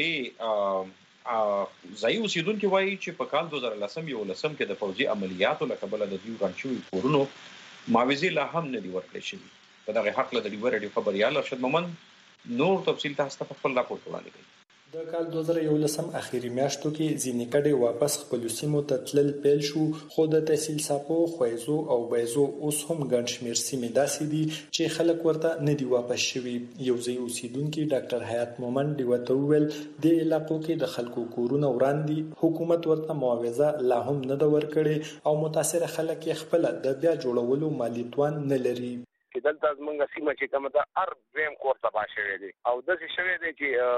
ضلع ځای اوسیدونکو وایي چې په کال 2010 کې د فوجي عملیاتو له کبله د دیو رانچوي کورونو معاوضه لا هم نه دی ورکړل شوی په دغه حق له دی رادیو خبريال ارشد مومند نور تفصیل تاسو ته خپل راپور وړاندې کوي د کال 2011 اخیری میاشتو کې ځینې کډې واپس خپل سیمو ته تلل پیل شو خو د تحصیل ساپو خویزو او بایزو اوس هم ګڼ شمېر سیمې داسې دي چې خلک ورته نه دي واپس شوي یو ځای اوسیدونکي ډاکټر حیات مومند دی وته ویل د علاقو کې د خلکو کورونه وړاندې حکومت ورته معاوضه لا هم نه ده ورکړې او متاثر خلک یې خپل د بیا جوړولو مالی توان نه لري چې دلته زمونږ سیمه چې کومه ده هر دویم کور تباه شوی دی او داسې شوی دی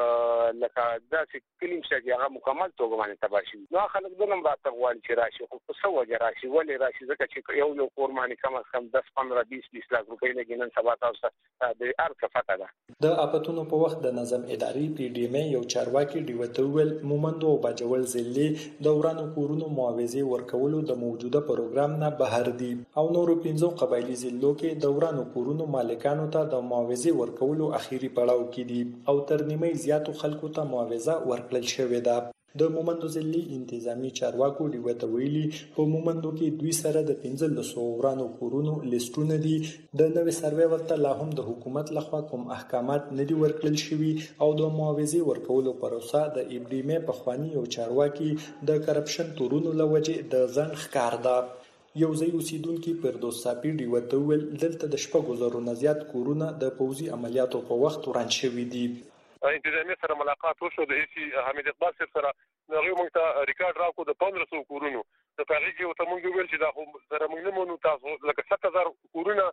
چې لکه داسې کلیم چې هغه مکمل توګه باندې تباه شوي نو خلک دونه هم راته غواړي چې راشي خو په څه وجه راشي ولې راشي ځکه چې یو کور باندې کم از کم 10-15-20 لاک روپۍ لګي نن سبا تاسو د هر څه پته ده د اپتونو په وخت د نظم اداري پی ډی ایم یو چارواکي دی وته ویل مومندو باجول ضلع د ورانو کورونو معاوضه ورکولو د موجوده پروګرام نه بهر دي او نورو 15 قبایلی ضلعو کې د ورانو کورونو مالکانو ته د معاوضه ورکولو اخیری پړاو کې دي او تر نیمه زیاتو خلکو ته معاوضه ورکړل شوې ده د مومندو ضلعي انتظامی چارواکو دی وته ویلي په مومندو کې دوی سره د 1500 ورانو کورونو لیستونه دي د نوې سروې ورته لا هم د حکومت لخوا کوم احکامات نه دي ورکړل شوي او د معاوضه ورکولو پروسه د ایبډیمه په خواني او چارواکي د کرپشن تورونو لوجه د ځن ښکار ده یو ځای اوسیدونکي پردوس صافي دی وته ویل دلته د شپږو زرو نه زیات کورونه د پوځي عملیاتو په وخت وران شوي دي انتظامی سره ملاقات وشو د هیڅ حمید اقبال سره هغه موږ ته ریکارډ راکو د 1500 کورونو د هغه کې ته موږ ویل چې دا خو سره موږ نه مونږ تاسو لکه 7000 کورونه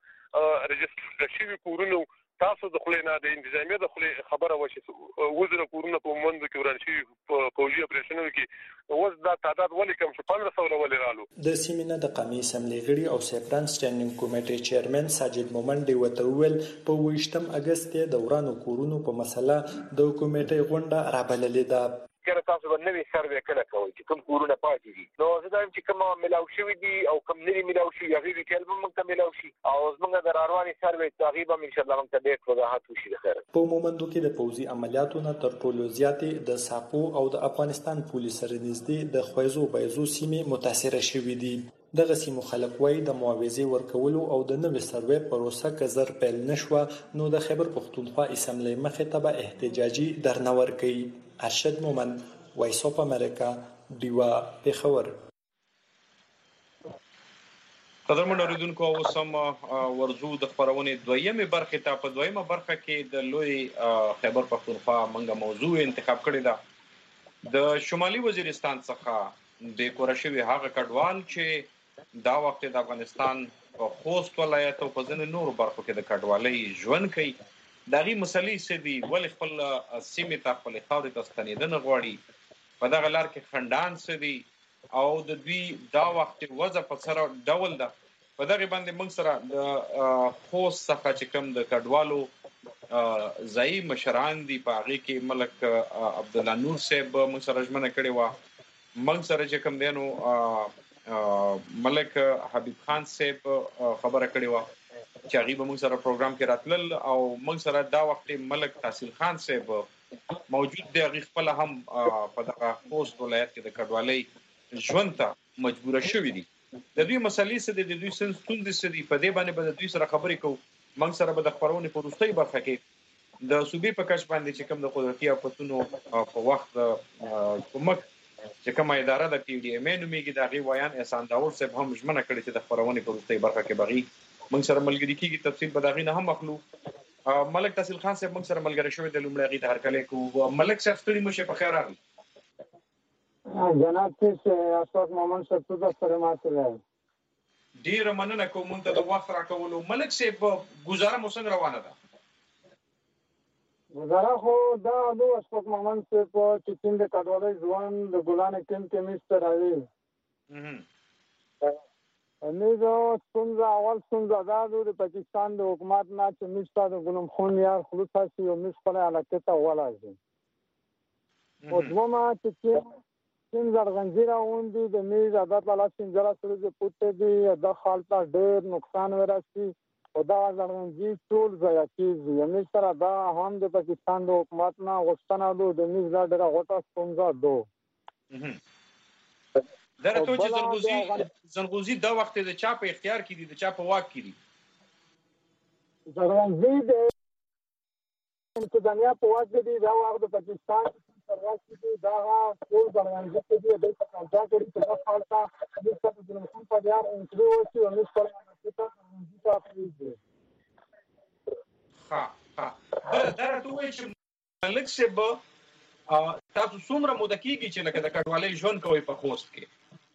ريجستر شوي کورونه تاسو د خلینا د انتظامی د خلی خبره وشي وزره کورونه په موند کې وران شي فوجي اپریشنونو کې اوس دا تعداد ولې کم شو 1500 ولې رالو د سیمینه د قومي اسمبلی غړي او سیپران سټینډینګ کمیټې چیرمن ساجد مومند دی وته ویل په 28 اگست د ورانو کورونو په مسله د کمیټې غونډه رابللې ده کله تاسو باندې سروې کله کوي چې کوم کورونه پاتې دي نو زه دا چې کوم ملاو شوی دي او کوم نه ملاو شي هغه ډیټیل به موږ ته ملاو شي او زموږ د رواني سروې تقریبا ان شاء الله موږ ته ډېر وضاحت وشي د خیر په مومندو کې د پوځي عملیاتو نه تر ټولو زیاتې د ساپو او د افغانستان پولیس سره نږدې د خویزو بایزو سیمې متاثر شوې دي دغه سیمو خلک وایي د معاوضه ورکولو او د نوې سروې پروسه کزر پیل نشوه نو د خیبر پختونخوا اسمبلی مخې ته به احتجاجي درنه ورکوي ارشد مومند وایس اف امریکا دیوا پیښور قدرمن اوریدونکو اوسم ورزو د خبرونه دویمه برخه ته په دویمه برخه کې د لوی خیبر پختونخوا منګه موضوع انتخاب کړی ده د شمالي وزیرستان څخه د کورشوي هغه کډوال چې دا وخت د افغانستان په خوست ولایت او په ځینو نورو برخو کې د کډوالۍ ژوند کوي دغه مسلې سدي ول خپل سیمه ته خپل خاورې ته ستنیدنه غواړي په دغه لار کې خندان سدي او د دوی دا وخت وځه په سره ډول ده په دغه باندې موږ سره د خوست څخه چې کوم د کډوالو ځای مشران دي په هغه کې ملک عبد الله نور صاحب موږ سره ژمنه کړې و موږ سره چې کوم دینو ملک حبیب خان صاحب خبره کړې و چې هغه به موږ سره پروګرام کې راتلل او موږ سره دا وخت ملک تحصیل خان صاحب موجود دی هغه خپل هم په دغه خوست ولایت کې د کډوالۍ ژوند ته مجبور شوی دي د دوی مسلې څه دي د دوی ستونزې څه دي په دې باندې به د دوی سره خبرې کوو موږ سره به د خبرونې په وروستۍ برخه کې د صوبې په کچ باندې چې کوم د قدرتي آفتونو په وخت کومک چې کومه اداره د پی ډی ایم نومېږي د هغې ویان احسان داور صاحب هم ژمنه کړې چې د خبرونې په وروستۍ برخه کې به موږ سره ملګري کېږي تفصیل به د هغې نه هم اخلو ملک تحصیل خان صاحب موږ سره ملګری شوی د لومړی غي ته هرکلی کوو. ملک صاحب ستړي مو شه، په خیر راغلی. جناب استاد محمد شفیع سره ماته ډیره مننه کوم مونږ ته د وخت راکولو. ملک صاحب گزاره مو څنګه روانه ده؟ گزاره خو دا د استاد محمد شفیع چې څنګه د کډوالۍ ځوان د ګلان کم کمیسټر راوي امیزو څنګه اول څنګه دا د پاکستان د حکومت نه چې مشته د ګلم خون یا خلوص شي او مش په علاقه ته ولاږي او دوما چې څنګه غنځرا وندي د میز عادت لاله څنګه سره د پټه دی د خالتا ډېر نقصان ورسي او دا ځانګړي ټول ځای کېږي یعنی سره دا هم د پاکستان د حکومت نه غوښتنه ده د میز لا ډېر غوټه څنګه دو درته چې زنغوزي دا وخت د چا په اختیار کې دي، د چا په واک کې دي؟ زنغوزي د دنیا په واک کې دي، دا وخت د پاکستان سرواکي دي، دا ټول زنغوزي کې دي د څنګه کوي چې دا خالصه د څه د کوم په یار انټریو چې ونې سره زنغوزي تاسو دي. ها درته وایي چې ملک صاحب تاسو څومره موده کېږي چې لکه د کډوالۍ ژوند کوئ په خوست کې؟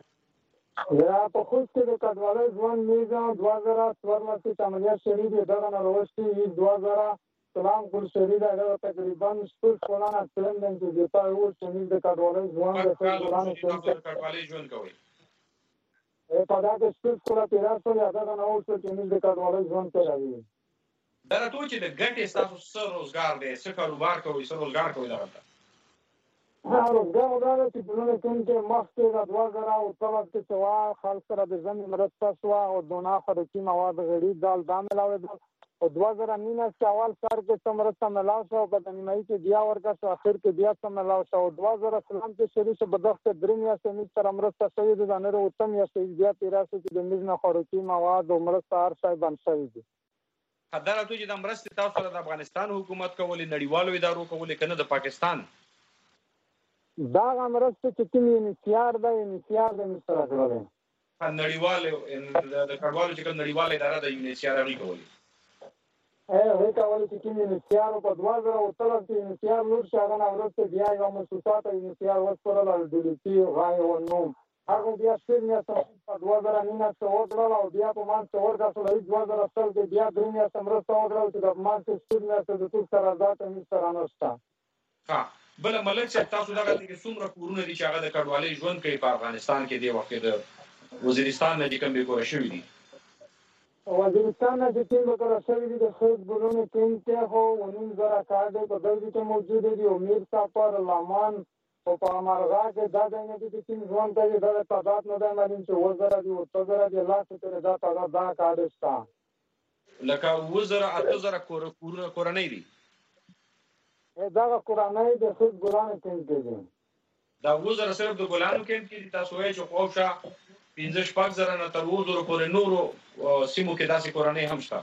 یا په خوست کې د کډوالۍ ژوند میزه 2014 کې عملیات شوي دي، دغه نه وروسته 2000 سلام ګل شهید هغه تقریبا 100 کلونه څلندن چې دیتا یو چې د کډوالۍ ژوند د کډوالۍ ژوند کوي په دا د 100 کله تیرا سره هغه نه وروسته چې د کډوالۍ ژوند کوي. درته چې د ګټې تاسو سره روزګار دی، څه کاروبار کوي، څه روزګار کوي دغه روزګار دا چې په نن کې مخکې د 2013 کې سوا خلک سره د ځمې مرسته شوه او دونه خوراکي مواد غړي دال دا ملاوي او 2009 کې اول سر کې څه مرسته ملاو شو په نیمایي کې بیا ورکړه شو، اخر کې بیا څه ملاو شو. 2013 کې شریک بدخت دریم یا سمې سره مرسته شوې ده، نه وروتم یا شي بیا 13 کې د میز نه خوراکي مواد او مرسته هر شی بند شوی دي. حدارته چې د مرستې تاسو سره د افغانستان حکومت کولې، نړیوالو ادارو کولې، کنه د پاکستان دا مرسته چې کوم انتیار ده انتیار د مستر کړل نړیوالو د کډوالو چې کوم نړیواله اداره د انتیار غوي کولې هغه کول چې کوم انتیار په 2013 کې انتیار نور شاګه نه ورته بیا یو مؤسسات انتیار وسپرل د دولتي غای او نو هغه بیا سپینیا په 2009 کې وډرل او بیا په مان څور د 2010 کې بیا درنیا سمرسته وډرل چې د مان سپینیا ته د ټول سره ذات مستر انستا. ها بل ملک چې تاسو دغه کې څومره کورونه دي چې هغه د کډوالۍ ژوند کوي په افغانستان کې دی وخت د وزیرستان نه کوم به کور شوی دي؟ وزیرستان نه چې کوم به کور شوی دي د خود ګلونو کوم ته هو ونیم زرا کارت په دغه کې موجود دي او میر صافر لامان او په امرغا کې دا د نه دي چې ژوند کوي د تعداد نه د مالین چې وزره دي او تزره دي لا څه تر دا تعداد دا کارت شته لکه وزره اتزره کورونه دي دا قرآنی د خود ګلانو کې دي. دا وزره صرف د ګلانو کې دي. تاسو وایئ چې خوښه 15 زره نه تر 2000 پورې نورو سیمو کې داسې قرآنی هم شته.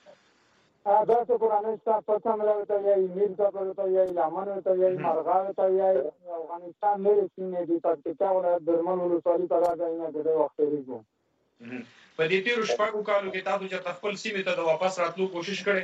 دا څه قرآنی شته پته ملوي ته یې میر ته ته یې لمن ته یې مرغا ته یې افغانستان نه سیمې دي پکې ولایت درمن ولسوالۍ ته راځي نه د وخت لري. په دې تیر شپږو کالو کې تاسو چې خپل سیمې ته د واپس راتلو کوشش کړئ؟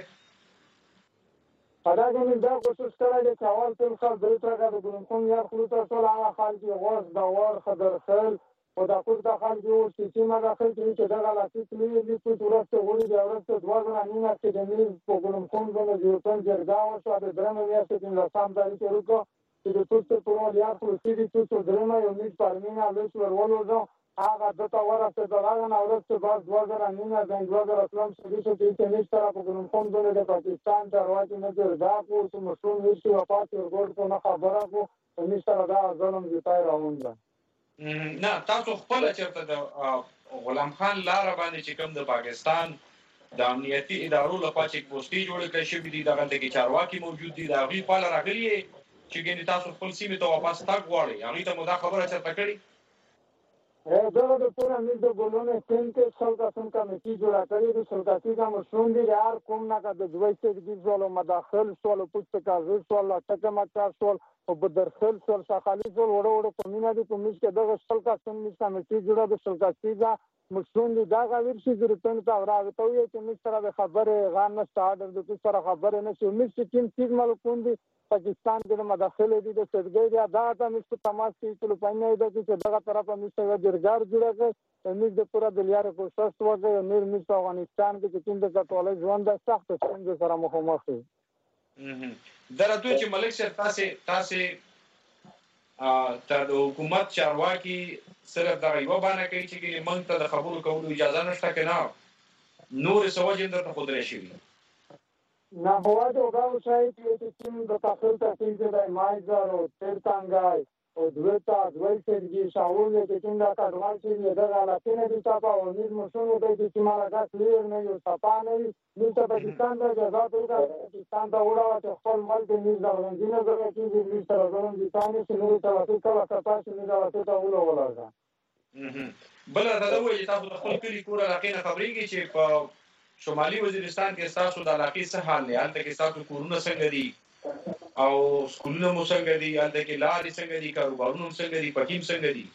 دا کوم دا کوشش کړی چې اول ټول خلک د ترګه د ګلونکون یا خلوص ټول هغه خلک غوښ دا ور خبر خل او دا خود د خلک یو چې ما دا خلک چې دا لاسي کلی دي چې ورسته وړي دا ورسته 2009 کې د میز په ګلونکون باندې یو څن جرګه وشو د درمه میاشتې کې لاسام داري چې ورکو چې د ټول ټول یا خلک دي چې درمه یو میز پرمینا لوس ورولو هغه د تا ورسته دغه نه ورسته باز 2009 د 2013 چې نشته په ګلونکون باندې د پاکستان چارواکي نه دا کو چې مسلمان نشي واپس ورګور کو نه خبره کو نشته دا ظلم دی پای راوند. نه تاسو خپل چرته د غلام خان لار باندې چې کوم د پاکستان د امنیتي ادارو لپاره چې پوسټي جوړ کړی شوی دي دغه کې چارواکي موجود دي دا غي پال راغلي چې ګینه تاسو خپل سیمه ته واپس تاګ غواړي هغه ته مو دا خبره چرته کړی؟ دا د پورا میز د ګلونو څنګه څلګه کمیټي جوړه کړې د سلطاتي کا مسلمان دي هر کوم نه د دوی څخه د ځولو مداخل سوال پوښتنه کوي سوال ټکه ماته سوال او بدرخل سوال شاخالي سوال وړو وړو کومینه دي کومش کې دغه څلګه کمیټي جوړه د سلطاتي کا مشون دي دا غویر شي ضرورتونه ته راغته وي چې موږ سره د خبره غان نه سٹارټ د سره خبره نه شي موږ چې کوم څه ملکون دي پاکستان کې مداخله دي د سرګي دا ته موږ تماس کې ټول پاینه ده چې دغه طرفه موږ سره درګار جوړه کړ موږ د پورا د لیاره کوشش وکړو نور موږ افغانستان کې چې د کټوالې ژوند د سخت ستونزو سره مخامخ دي درته چې ملک صاحب تاسو تر حکومت چارواکي صرف دا یو باندې کوي چې موږ ته د خبرو کولو اجازه نشته کنه نور سوجن درته خود راشي نه هوا د اوګاو شای چې د تاسو ته چې د مایزر او ترتانګای او دویتا سرګي شاول چې څنګه کډوال چې دغه علاقې نه دي تاسو او نور مسونو د چې مالګه کلیر نه یو صفانه نو ته پاکستان د جزات پاکستان دا وړه چې خپل ملک دې نه ځوړندینه دغه چې دې سره ځوړندې چې نور تاسو ته تاسو نه راځي ته ولاږه بل دا وایي تاسو د خپل کلی کور علاقې نه خبرېږي چې په شمالي وزیرستان کې تاسو د علاقې څه حال نه هلته کې تاسو کورونه څنګه دي او سکولونه مو څنګه دي هلته کې لارې څنګه دي کاروبارونه څنګه دي پټیم څنګه دي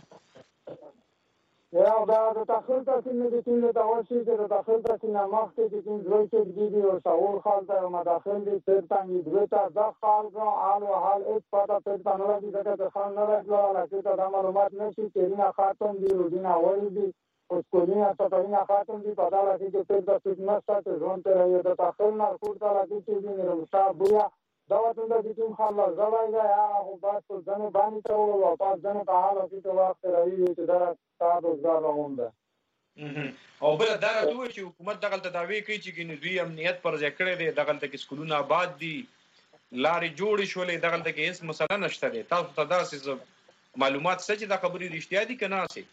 یا دا د تخیل تاسو نه دي چې دا ورشي چې د تخیل تاسو نه مخکې چې دوی چې دي او شاور خال ته مداخل دي ترتانګي دوی ته دا خال غو حال هیڅ پتا ترتانه راځي چې خان نه راځي چې دا معلومات نشي چې نه خاتم دي روزینه اول دي او سکولینه ستاینه خاتم دي په دا راځي چې ترتاسو نه ستاسو ژوند ته راځي د تخیل نه کوټه راځي چې نه مشاب بیا دا وته د دې خلا زړایږي هغه بس ځنه باندې ته او واپس ځنه په حال کې ته وخت راوي چې دا تاسو زړاونده او بل دا راځي چې حکومت دغه دعوی کوي چې دوی امنیت پر ځای کړی دی دغه کې سکولونه آباد دي لارې جوړې شولې دغه کې هیڅ مسله نشته دی تاسو ته داسې معلومات څه چې دا خبرې رښتیا دي کنه سي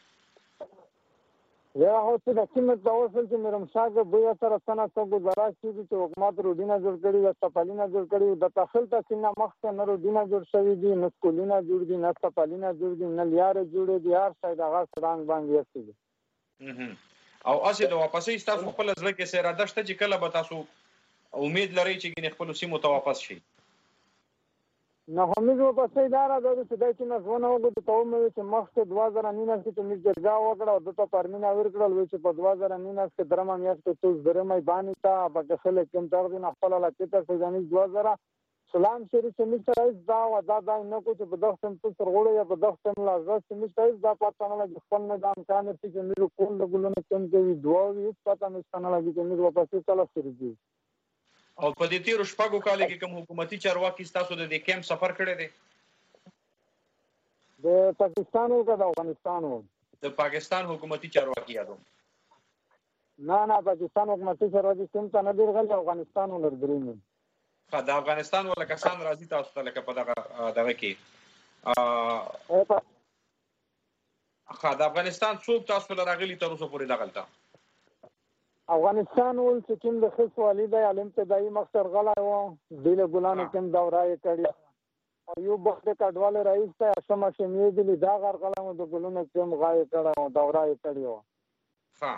یا هوڅ د قیمت د اوسل چې مرم شاګه بیا سره سنه څو گزارا شي چې حکومت روډینه جوړ کړي د سپالینا جوړ کړي د تخیل تاسو نه مخ نه روډینه جوړ شوی دي نه سکولینه جوړ دي نه سپالینا جوړ دي نه لیاره جوړ دي هر څه دغه سران باندې استي او اسی د واپسې تاسو خپل ځل کې سره دشته چې کله به تاسو امید لرئ چې خپل سیمو ته واپس شي نه همې په پسې دارا د څه د چې نه ونه وګورئ ته مې چې مخکې 2019 کې موږ جرګه وکړه او د پرمینه ورکړل چې په 2019 کې درمه میاشت کې څو درمه باندې تا په خلک کوم تر دې نه خپل لکه ته ځانې 2000 سلام شریف چې موږ دا ودا دا نه کو چې په دغه څه سرغړو یا په دغه څه لازم چې موږ دا پاتہ نه لګي خپل نه دام کان چې موږ کول د ګلونو څنګه کوي دوا وي پاتہ نه لګي چې موږ واپس چلا سرځي او په دې تیر شپږو کال کې کوم حکومتي چارواکي تاسو د دې کیمپ سفر کړی دی د پاکستان او د افغانستان د پاکستان حکومتي چارواکي یادو نه پاکستان حکومتي چارواکي څنګه نه درغلي افغانستان ولردرینه د افغانستان ولا کسان راځي تاسو ته لکه په دغه کې د افغانستان څوک تاسو له راغلي تر اوسه پورې دغلته افغانستان ول چې کوم د خص والده علم ابتدایي مقصد غلا و د ګلانو کوم دورای کړي او یو بخت کډواله رئیس ته سم شمې دي دا غر غلا د ګلونو کوم غای کړه دورای کړي ها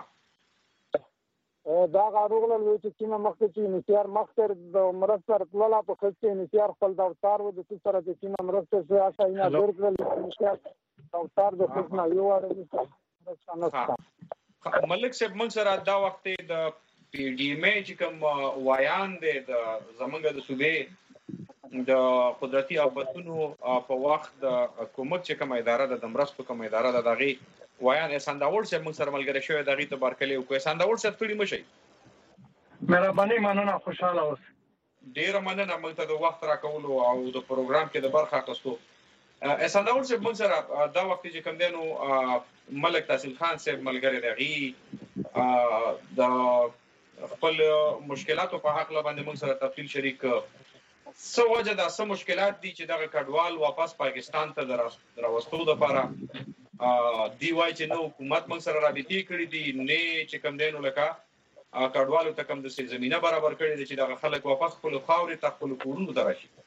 دا غاروغل وی چې کوم مخکې چې نسیار مخکې د مرستر طللا په خصه نسیار خپل دفتر و د سره چې کوم مرستر څه آشاینا ورکړل نسیار دفتر د خصنه یو اړه ملک صاحب موږ سره دا وخت د پی ډی ایم چې کوم وایان دي د زمونږ د صوبې د قدرتي آفتونو په وخت د حکومت چې کوم اداره د مرستو کوم اداره د دغه وایان اسانداول صاحب موږ سره ملګری شوی دغه ته بارکلی او اسانداول صاحب کړي مشي مهرباني مننه خوشاله اوس ډیر مننه موږ ته د وخت راکولو او د پروګرام کې د برخه اخیستو اسانداول صاحب موږ سره دا وخت چې کوم دینو ملک تحصیل خان صاحب ملګری دغه د خپل مشکلاتو په حق باندې موږ سره تفصیل شریک څه وجه دا څه مشکلات دي چې دغه کډوال واپس پاکستان ته دراوستو لپاره دی وای چې نو حکومت موږ سره رابطې کړې دي نه چې کوم دینو لکه کډوالو ته کوم د زمينه برابر کړې دي چې دغه خلک واپس خپل خاورې ته خپل کورونو ته راشي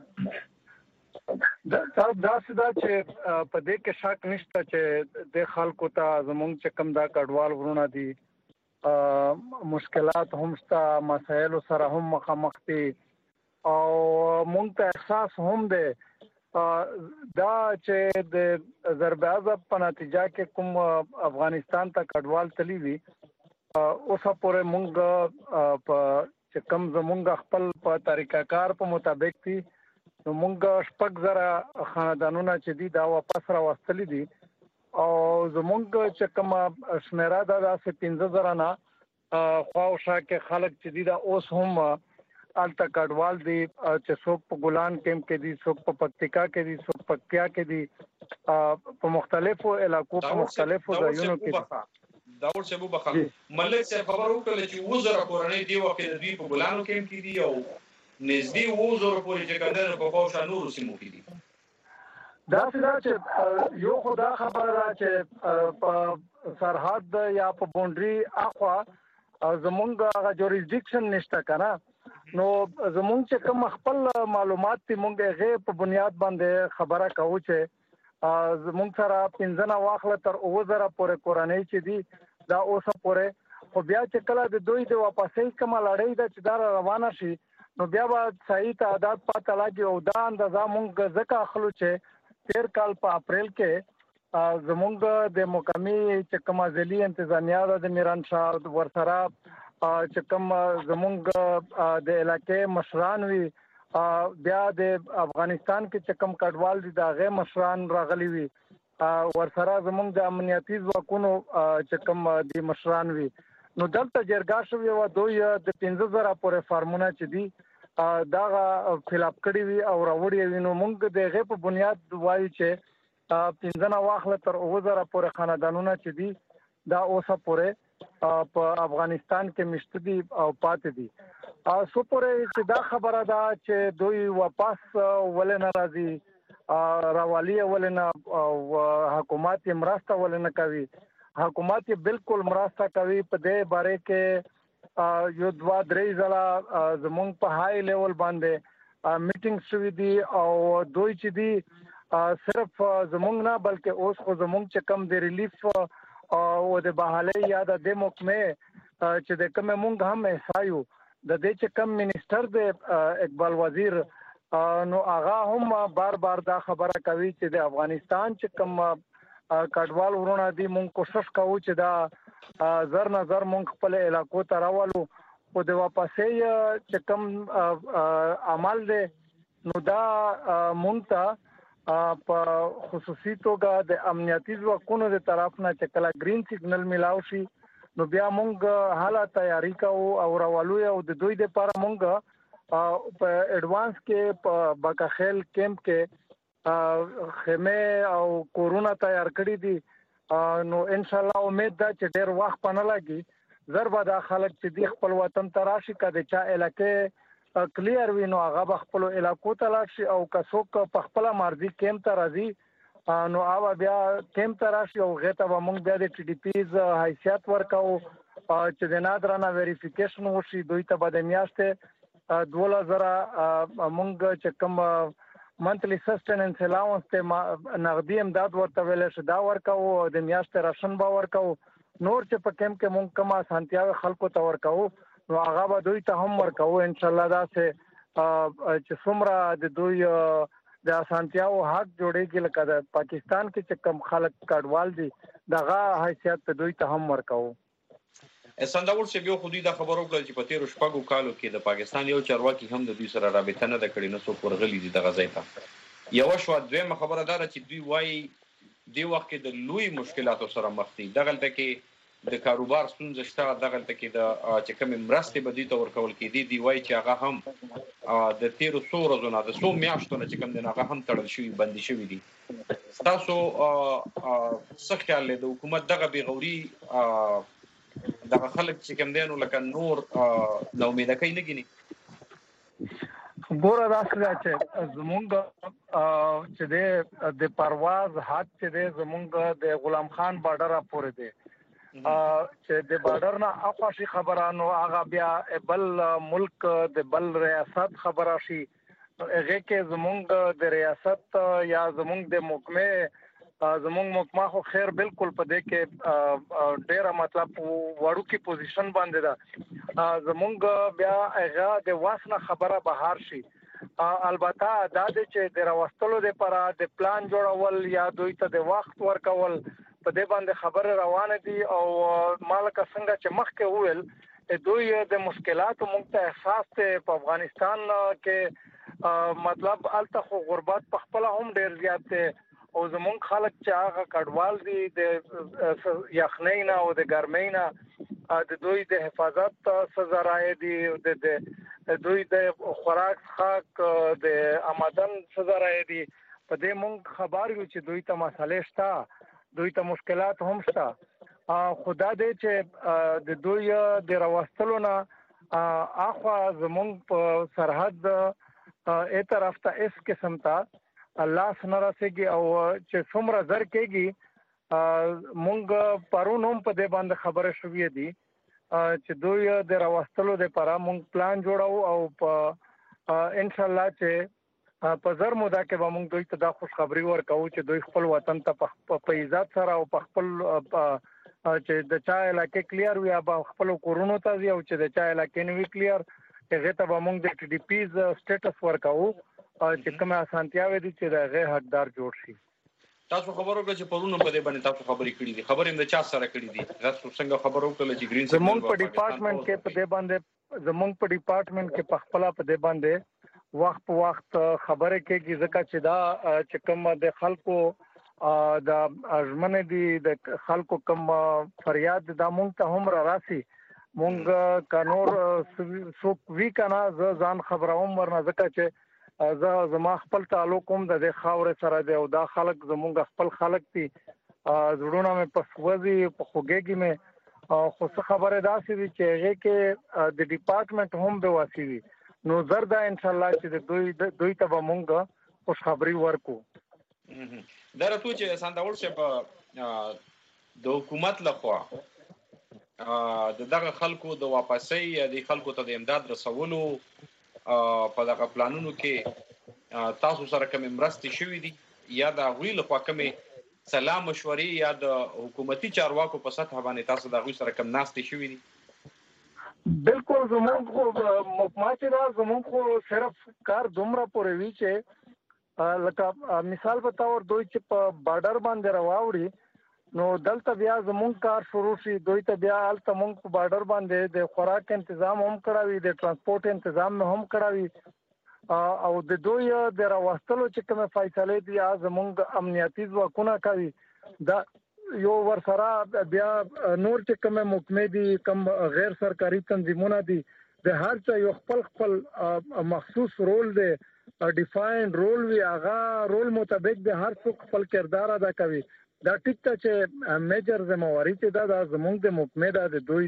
دا سدا چې په دې کې شک نشته چې د خلکو ته زمونږ چې کم دا کډوال ورونه دي مشکلات هم شته مسایل سره هم مخامخ دي او مونږ ته احساس هم دی دا چې د ضرب عضب په نتیجه کې کوم افغانستان ته کډوال تللی وي اوسه پورې مونږ په چې کوم زمونږ خپل په طریقه کار په مطابق دي نو مونږ شپږ زره خاندانونه چې دي دا واپس راوستلي دي او زمونږ چې کوم شمیره ده داسې 15,000 نه خواوشا کې خلک چې دي دا اوس هم الته کډوال دي چې څوک په ګلان کېمپ کې دي څوک په پکتیکا کې دي څوک په پکتیا کې دي په مختلفو علاقو په مختلفو ځایونو کې داور صاحب بخا ملک صاحب خبر وکړه چې وزره کورنۍ دی وخت د دوی په ګلانو کېمپ کې دي او نږدې وزره پورې چې کندنه په خواوشا نورو سیمو کې دي دا څه چې یو خدا خبره ده چې په سرحد یا په بونډري اخوا زمونږ هغه جوریسډکشن نشته کنه نو زمونږ چې کوم خپل معلومات تی مونږ هغه په بنیاد باندې خبره کوو چې زمونږ سره 15 واخله تر 2000 پورې کورنۍ چې دي دا اوسه پورې خو بیا چې کله د دوی د واپسې کوم لړۍ ده چې دا روانه شي نو بیا به صحیح تعداد پته لګي او دا اندازه مونږ ځکه اخلو چې 13 کال په اپریل کې زمونږ د مقامی چې کوم ځلي انتظامیه د میران شاه ورسره چې کوم زمونږ د علاقې مشران وي بیا د افغانستان کې چې کوم کډوال دي دا غي مشران راغلي وي ورسره زمونږ د امنیتي ځواکونو چې کوم د مشران وي نو دلته جرګه شوی و دوی د 15,000 پورې فارمونه چې دي دا فلپ کړی وي او راوړی وي نو موږ د غي په بنیاد وایو چې 15 واخله تر 2000 پورې خاندانونه چې دي دا اوسه پورې په افغانستان کې مشته دي او پاتې دي سو پورې چې دا خبره ده چې دوی واپس ولنه راځي راوالي ولنه حکومت مرسته ولنه کوي حکومت بالکل مرسته کوي په دې باره کې یو 2-3 ځله زمونږ په های لیول باندې میټینګ شوې دي او دوی چې دي صرف زمونږ نه بلکې اوس خو زمونږ چې کم د ریلیف او د بحالي یا د محکمه چې د کوم مونږ هم احسایو د دې چې کم منیسټر د اقبال وزیر نو هغه هم بار دا خبره کوي چې د افغانستان چې کم کډوال ورونه دي مونږ کوشش کوو چې دا زر نظر مونږ خپل علاقو ته راولو او د واپسې چې کم عمل دی نو دا مونږ ته په خصوصي توګه د امنیتي ځواکونو د طرف نه چې کله گرین سیګنل ملاو شي نو بیا مونږ حاله تیاری کوو او راولو او د دوی لپاره مونږ په اډوانس کې په بکاخیل کیمپ کې خیمه او کورونا تیار کړی دي نو ان شاء الله امید ده چې ډیر وخت پنه لګي ضربه د خلک چې دی خپل وطن ته راشي کده چا علاقې کلیر وینو هغه خپل علاقو ته راشي او کڅوک په خپل مرضی کیمپ ته راځي نو هغه بیا کیمپ ته راشي او غته به موږ بیا د ټي ډي پیز حیثیت ورکاو چې د نادرانه ویریفیکیشن وشي دوی ته به د میاشتې 2000 موږ چې کوم منتلی سسټیننس الاونس ته نغدي امداد ورته ویل شي دا ورکاو د میاشتې راشن به ورکاو نور چې په کیمپ کې مونږ کومه سانتیاغ خلکو ته ورکاو نو هغه به دوی ته هم ورکاو ان شاء الله دا چې څومره د دوی د سانتیاغ حق جوړیږي لکه د پاکستان کې چې کم خلک کډوال دي دغه حیثیت ته دوی ته هم ورکاو اسنداور چې یو خودي دا خبرو کړل چې په تیر شپږو کالو کې د پاکستان یو چارواکي هم د دوی سره رابطه نه د کړې نو څو ورغلي دي دغه ځای ته یو شو دویمه خبره ده چې دوی وایي دی وخت کې د لوی مشکلاتو سره مخ دي دغلته کې د کاروبار ستونزې شته دغلته کې د چې کوم مرستې بدی ته ورکول کېدي دی وایي چې هغه هم د تیر څو ورځې نه د څو میاشتو نه چې کوم دی هغه هم تړل شوی بندي شوی دي تاسو څه خیال لرئ د حکومت دغه بیغوري دغه خلک چې کوم دي نو لکه نور نو امید کوي نه ګینی ګوره دا چې زمونږ چې د پرواز حد چې د زمونږ د غلام خان بارډر پورې دی چې د بارډر نه اخواشي خبرانو هغه بیا بل ملک د بل ریاست خبره شي هغه کې زمونږ د ریاست یا زمونږ د محکمه زمونږ محکمه خو خیر بالکل په دې کې ډېر مطلب وړو کې پوزیشن باندې ده زمونږ بیا هغه د واسنه خبره بهار شي البته دا چې د راوستلو لپاره د پلان جوړول یا دوی ته د وخت ورکول په دې باندې خبره روانه دي او مالک څنګه چې مخکې وویل دوی د مشکلاتو موږ ته احساس ته په افغانستان کې مطلب الته خو غربت په خپل هم ډیر زیات دی او زمونږ خلک چې هغه کډوال دي د یخنۍ نه او د ګرمۍ نه د دوی د حفاظت څه ذرایع دي د دوی د خوراک څښاک د آمدن څه ذرایع دي په دې مونږ خبر یو چې دوی ته مسالې شته دوی ته مشکلات هم شته خدا دې چې د دوی د راوستلو نه اخوا زمونږ په سرحد ای طرف ته اس قسم ته الله سنرسېږي او چې څومره زر کېږي مونږ پرون هم په دې باندې خبره شوې دي چې دوی د راوستلو لپاره مونږ پلان جوړو او په ان شاء الله چې په زر موده کې به مونږ دوی ته دا خوشخبری ورکوو چې دوی خپل وطن ته په عزت سره او په خپل چې د چا علاقې کلیر وي یا خپل کورونو ته ځي او چې د چا علاقې نه وي کلیر هغه ته به مونږ د ټي ډي پیز سټیټس ورکوو چې کومه اسانتیاوې دي چې د هغه حقدار جوړ شي تاسو خبرو کړئ چې پرونو په دې باندې تاسو خبرې کړې دي خبرې د چا سره کړې دي تاسو څنګه خبرو کړل چې گرین زمونږ په ډپارټمنټ کې په دې باندې زمونږ په ډپارټمنټ کې په خپل په دې باندې وخت په وخت خبره کوي ځکه چې دا چې کوم د خلکو د ازمنه دي د خلکو کوم فریاد دا مونږ ته هم راسي مونږ کانور سو وی کنه ځان خبروم ورنه ځکه چې زما خپل تعلق هم د خاورې سره دی او دا خلک زمونږ خپل خلک دي زړونه مې په سوځي په خوږېږي مې خو څه خبره داسې وي چې هغه کې د ډپارټمنټ هم به واسي وي نو زردا ان شاء الله چې دوی ته به مونږ خوشخبری ورکو درته چې سانداول شه د حکومت لخوا دغه خلکو د واپسۍ د خلکو ته د امداد رسولو په دغه پلانونو کې تاسو سره کوم مرستې شوې دي یا د غوی له خوا کومې سلام مشورې یا د حکومتي چارواکو په سطح باندې تاسو د غوی سره کوم ناستې شوې دي بالکل زموږ مکماچې دا زموږ خو صرف کار دومره پورې وی چې لکه مثال په تور دوی چې په بارډر باندې راوړي نو دلته بیا زموږ کار شروع شي دوی ته بیا الته موږ په بارډر باندې د خوراک تنظیم هم کړاوي د ترانسپورت تنظیم هم کړاوي او د دوی د راوستلو چې کوم فیصله دي زموږ امنیتي ځواکونه کوي دا یو ور سره بیا نور چې کوم محکمې دي کوم غیر سرکاري تنظیمونه دي د هر څه یو خپل مخصوص رول دی ډیفاینډ رول وی هغه رول مطابق د هر څوک خپل کردار ادا کوي دا ټیک ته چې میجر ذمہواری چې دا زموږ د محکمې د دوی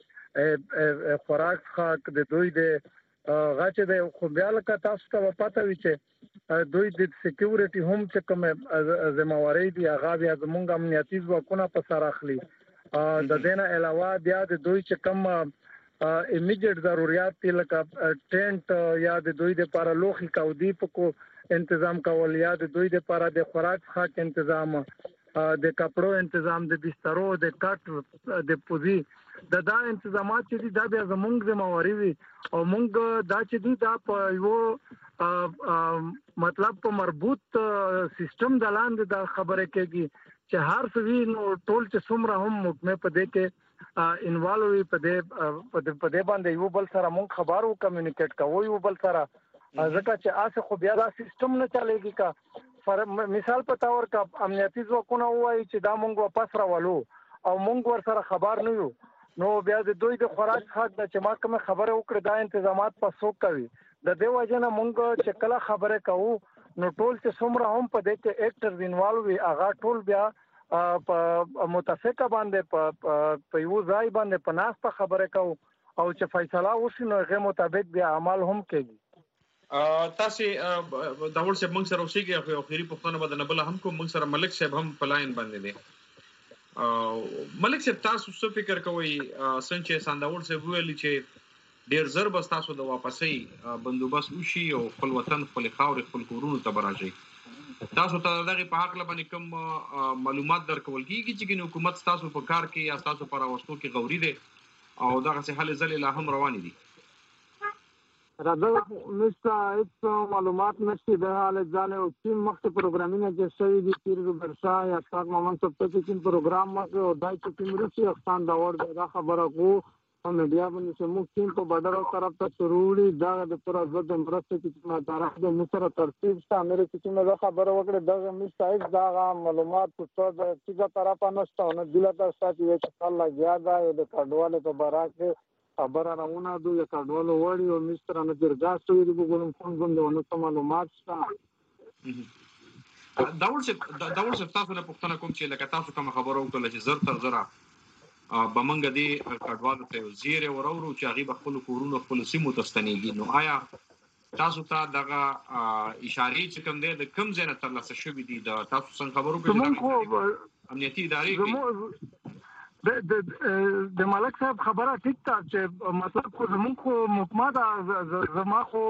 د خوراک حق د دوی د غاچه د خو بیا لکه تاسو ته پته وي چې دوی د سکیورټي هم چې کوم ذمہواری دی هغه بیا زموږ امنیتي ځواکونه په سر اخلي د دې نه علاوه بیا د دوی چې کوم امیډیټ ضرورت دي لکه ټینټ یا د دوی د لپاره لوخي کاودی په کو تنظیم کول یا د دوی د لپاره د خوراک حق تنظیم د کپړو تنظیم د بسترو د کټ د پوزي دا انتظامات چې دا بیا زموږ ذمہواری وي او موږ دا چې دی دا په یو مطلب په مربوط سیستم د لاندې دا خبره کوي چې هر څه نو ټول چې څومره هم محکمه په دې کې انوالو وي په دې باندې یو بل سره موږ خبرو کمیونیکیټ کوو یو بل سره ځکه چې اسه خو بیا دا سیستم نه چلےږي کا مثال په تور کا امنیتي ځواکونه وایي چې دا مونږ واپس راولو او مونږ ور سره خبر نه یو نو بیا د دوی د خوراک حق د چې ما کوم خبره وکړه دا تنظیمات په څوک کوي د دې وجه نه مونږ چې کله خبره کوو نو ټول چې څومره هم په دې کې اکټرز انوالو وي هغه ټول بیا په متفقه باندې په یو ځای باندې په ناسته خبره کوو او چې فیصله وشي نو هغه مطابق بیا عمل هم کوي تاسو دا ول څه موږ سره اوسېږي او اخیری پښتنه بدنه بل هم کوم موږ سره ملک صاحب هم پلاین باندې دي ملک صاحب تاسو څه فکر کوئ څنګه سانداول صاحب ویلي چې ډیر زر بس تاسو د واپسۍ بندوبست وشي او خپل وطن خپل خاور خپل کورونو ته براشي تاسو ته دغه په حق لبنې کوم معلومات درکول کیږي چې حکومت تاسو په کار کې یا تاسو پر واستو کې غوري دي او دغه څه حل زل لا هم روان دي راځه نشته هیڅ معلومات نشته د حالت ځان او چې مخکې پروګرامینګ چې شوی دي تیر برسا یا تاک مومن څه په کوم پروګرام مکه او دای چې کوم رسي افغان دا ور دا خبره کو او میډیا باندې چې موږ ټیم په بدر طرف ته ضروري دا د پر ځد مرسته چې ما طرف د مصر ترتیب شامل چې ما خبره وکړه دا مستعد دا معلومات په څه طرف نشته او نه دلته ساتي چې الله زیاده د کډواله په برابر خبره راونه دوی کډوالو وړي او مستر نه درګاستو دی وګورم کوم ونه معلومات شته دا ورڅ تاسو نه پوښتنه کوم چې لکه تاسو کوم خبرو وکړه چې زر تر زره بمنګ دي کډوالو ته زیره ورورو چې هغه خپل کورونو خپل سیمو تستنیږي نو آیا تاسو ته دغه اشاره چې کوم دی د کم ځای نه ترلاسه شوی دي د تاسو څنګه خبرو کوي امنیتي ادارې د ملک صاحب خبره ټیک ټاک چې مطلب خو زموږ خو مکمه زما خو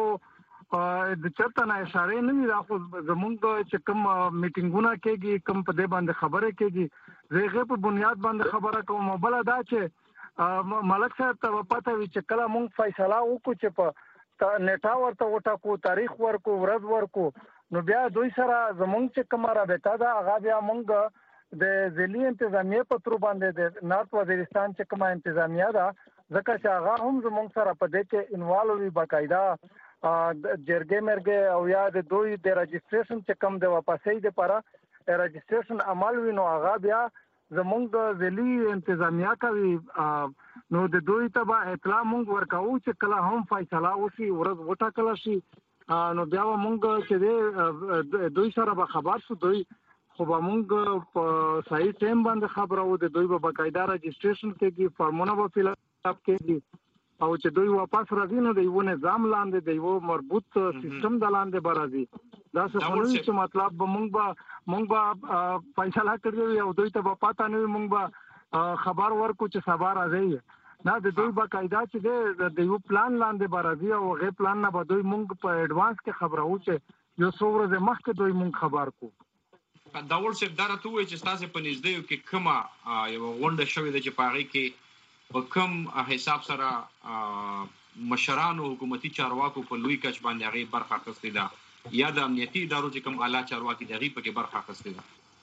د چرته نه اشاره نه وي خو زموږ چې کوم میټینګونه کېږي کوم په دې باندې خبره کېږي زه په بنیاد باندې خبره کوم بل دا چې ملک صاحب ته پته وي چې کله موږ فیصله وکړو چې په نیټه ورته وټاکو تاریخ ورکو ورځ ورکو نو بیا دوی سره زموږ چې کومه رابطه ده هغه بیا موږ د ځلي انتظامیه په تر باندې د نارت وزیرستان چې کومه انتظامیه ده ځکه چې هغه هم زموږ سره په دې کې انوالو وي باقاعده جرګې مرګې او یا د دوی د رجسټریشن چې کوم د واپسۍ لپاره رجسټریشن عمل وي نو هغه بیا زموږ د ځلي انتظامیه کوي نو د دوی ته به اطلاع موږ ورکوو چې کله هم فیصله وشي ورځ وټاکل شي نو بیا موږ چې دوی سره به خبر شو دوی خو به موږ په صحیح ټایم باندې خبرو د دوی په باقاعده رجسټریشن کېږي فارمونه به فل اپ کېږي او چې دوی واپس راځي نو د یو نظام لاندې د یو مربوط سیستم د لاندې به راځي دا څه خو نه چې مطلب موږ به فیصله کړی او دوی ته به پاته نه وي موږ به خبر ورکو چې سبا راځي نه د دوی باقاعده چې د یو پلان لاندې به راځي او هغه پلان نه به دوی موږ په ایڈوانس کې خبرو چې یو څو ورځې مخکې دوی موږ خبر کو دا ورڅ دا راته وایي چې تاسو په نږدې کې کومه یو غونډه شوې ده چې پاره کې په کوم حساب سره مشرانو حکومتي چارواکو په لوی کچ باندې هغه برخه اخیستې ده یا د امنیتي ادارو چې کوم اعلی چارواکي دغه په کې برخه اخیستې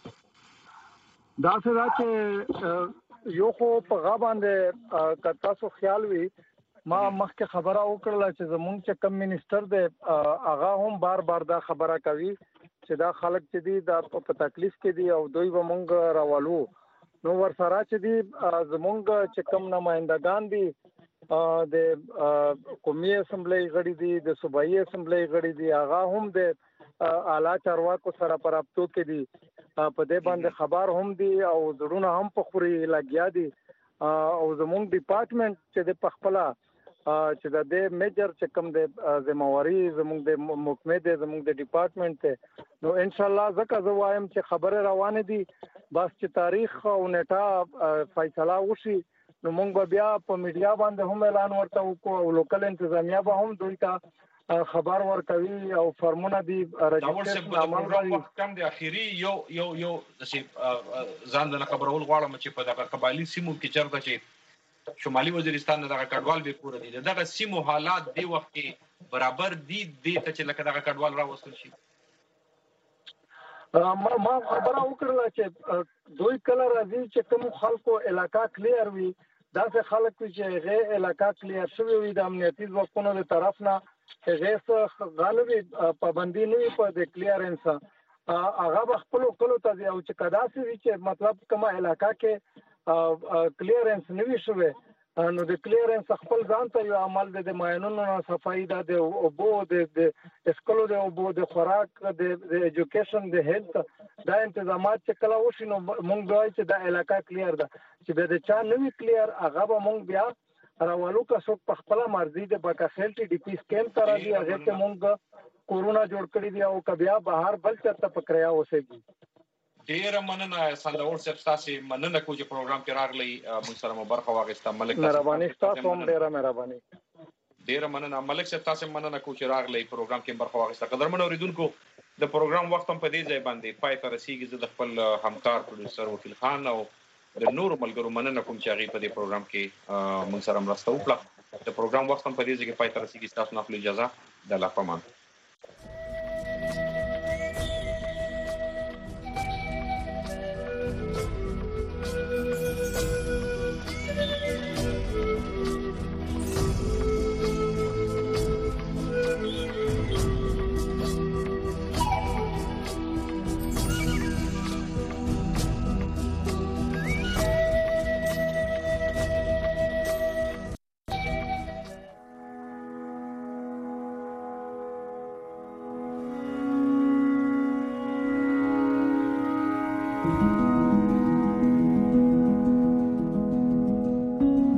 ده دا څه ده چې یو خو په غا باندې کتا سو خیال وي ما مخکې خبره وکړه چې زمونږ چې کوم منسٹر دی هغه هم بار بار دا خبره کوي چې دا خلک چې دي دا په تکلیف کې دي او دوی به مونږ راوالو نو ورسره چې دي زمونږ چې کوم نمائندگان دي د قومي اسمبلی غړي دي د صوبایي اسمبلی غړي دي هغه هم د اعلی چارواکو سره پرابطو کې دي په دې باندې خبر هم دي او ضرورونه هم په خوري لګیا دي او زمونږ ډپارټمنټ چې د پخپلا چې د دې میجر چې کوم د ذمہواری زموږ د محکمه د زموږ د ډپارټمنټ ته نو ان شاء الله ځکه زه وایم چې خبره روانه دي بس چې تاریخ او نیټه فیصله وشي نو موږ بیا په میډیا باندې هم اعلان ورته وکړو او لوکل انتظامیه به هم دوی ته خبر ورکوي او فرمونه دي رجسټریشن عمل وخت کم دی اخیری یو ځان د خبرول غواړم چې په دغه قبایلی سیمو کې چرته چې شمالي وزیرستان دغه کډوال به پوره دي دغه سیمو حالات دی وخت کې برابر دي ته چې لکه دغه کډوال راوستل شي ما خبره وکړه چې دوی کله راځي چې کوم خلکو علاقہ کلیر وي دا څه خلک چې غیر علاقہ کلیر شوی وي د امنیتي ځواکونو له طرف نه هغه غالبي پابندي نه په د کلیرنس هغه خپل ته دی او چې کداسي وي چې مطلب کومه علاقہ کې کلیرنس نوی شوه نو د کلیرنس خپل ځان ته یو عمل د معاینونو صفائی د اوبو د اسکولو د اوبو د خوراک د ایجوکیشن د هیلث دا انتظامات چې کله وشي نو مونږ وایو چې د علاقہ کلیر ده چې د چا نوی کلیر هغه به مونږ بیا راولو که څوک په خپل مرزي د باکاسلټي ډي پی سکین تر دی هغه ته مونږ کورونا جوړ کړی دی او کبیا بهر بل چرته پکړیا اوسېږي ډیر مننه سندور صاحب تاسو مننه کوم چې پروګرام کې راغلی موږ سره برخه واغسته ملک مهرباني تاسو هم ډیره مهرباني ډیر مننه ملک صاحب تاسو مننه کوم چې راغلی پروګرام کې برخه واغسته قدرمن اوریدونکو د پروګرام وخت هم په دې ځای باندې پای ته رسیدي زه د خپل همکار پروډوسر وکیل خان او د نور ملګرو مننه کوم چې هغه په دې پروګرام کې موږ سره مرسته وکړه د پروګرام وخت هم په دې ځای کې پای ته رسیدي. تاسو نه خپل اجازه د الله پامان.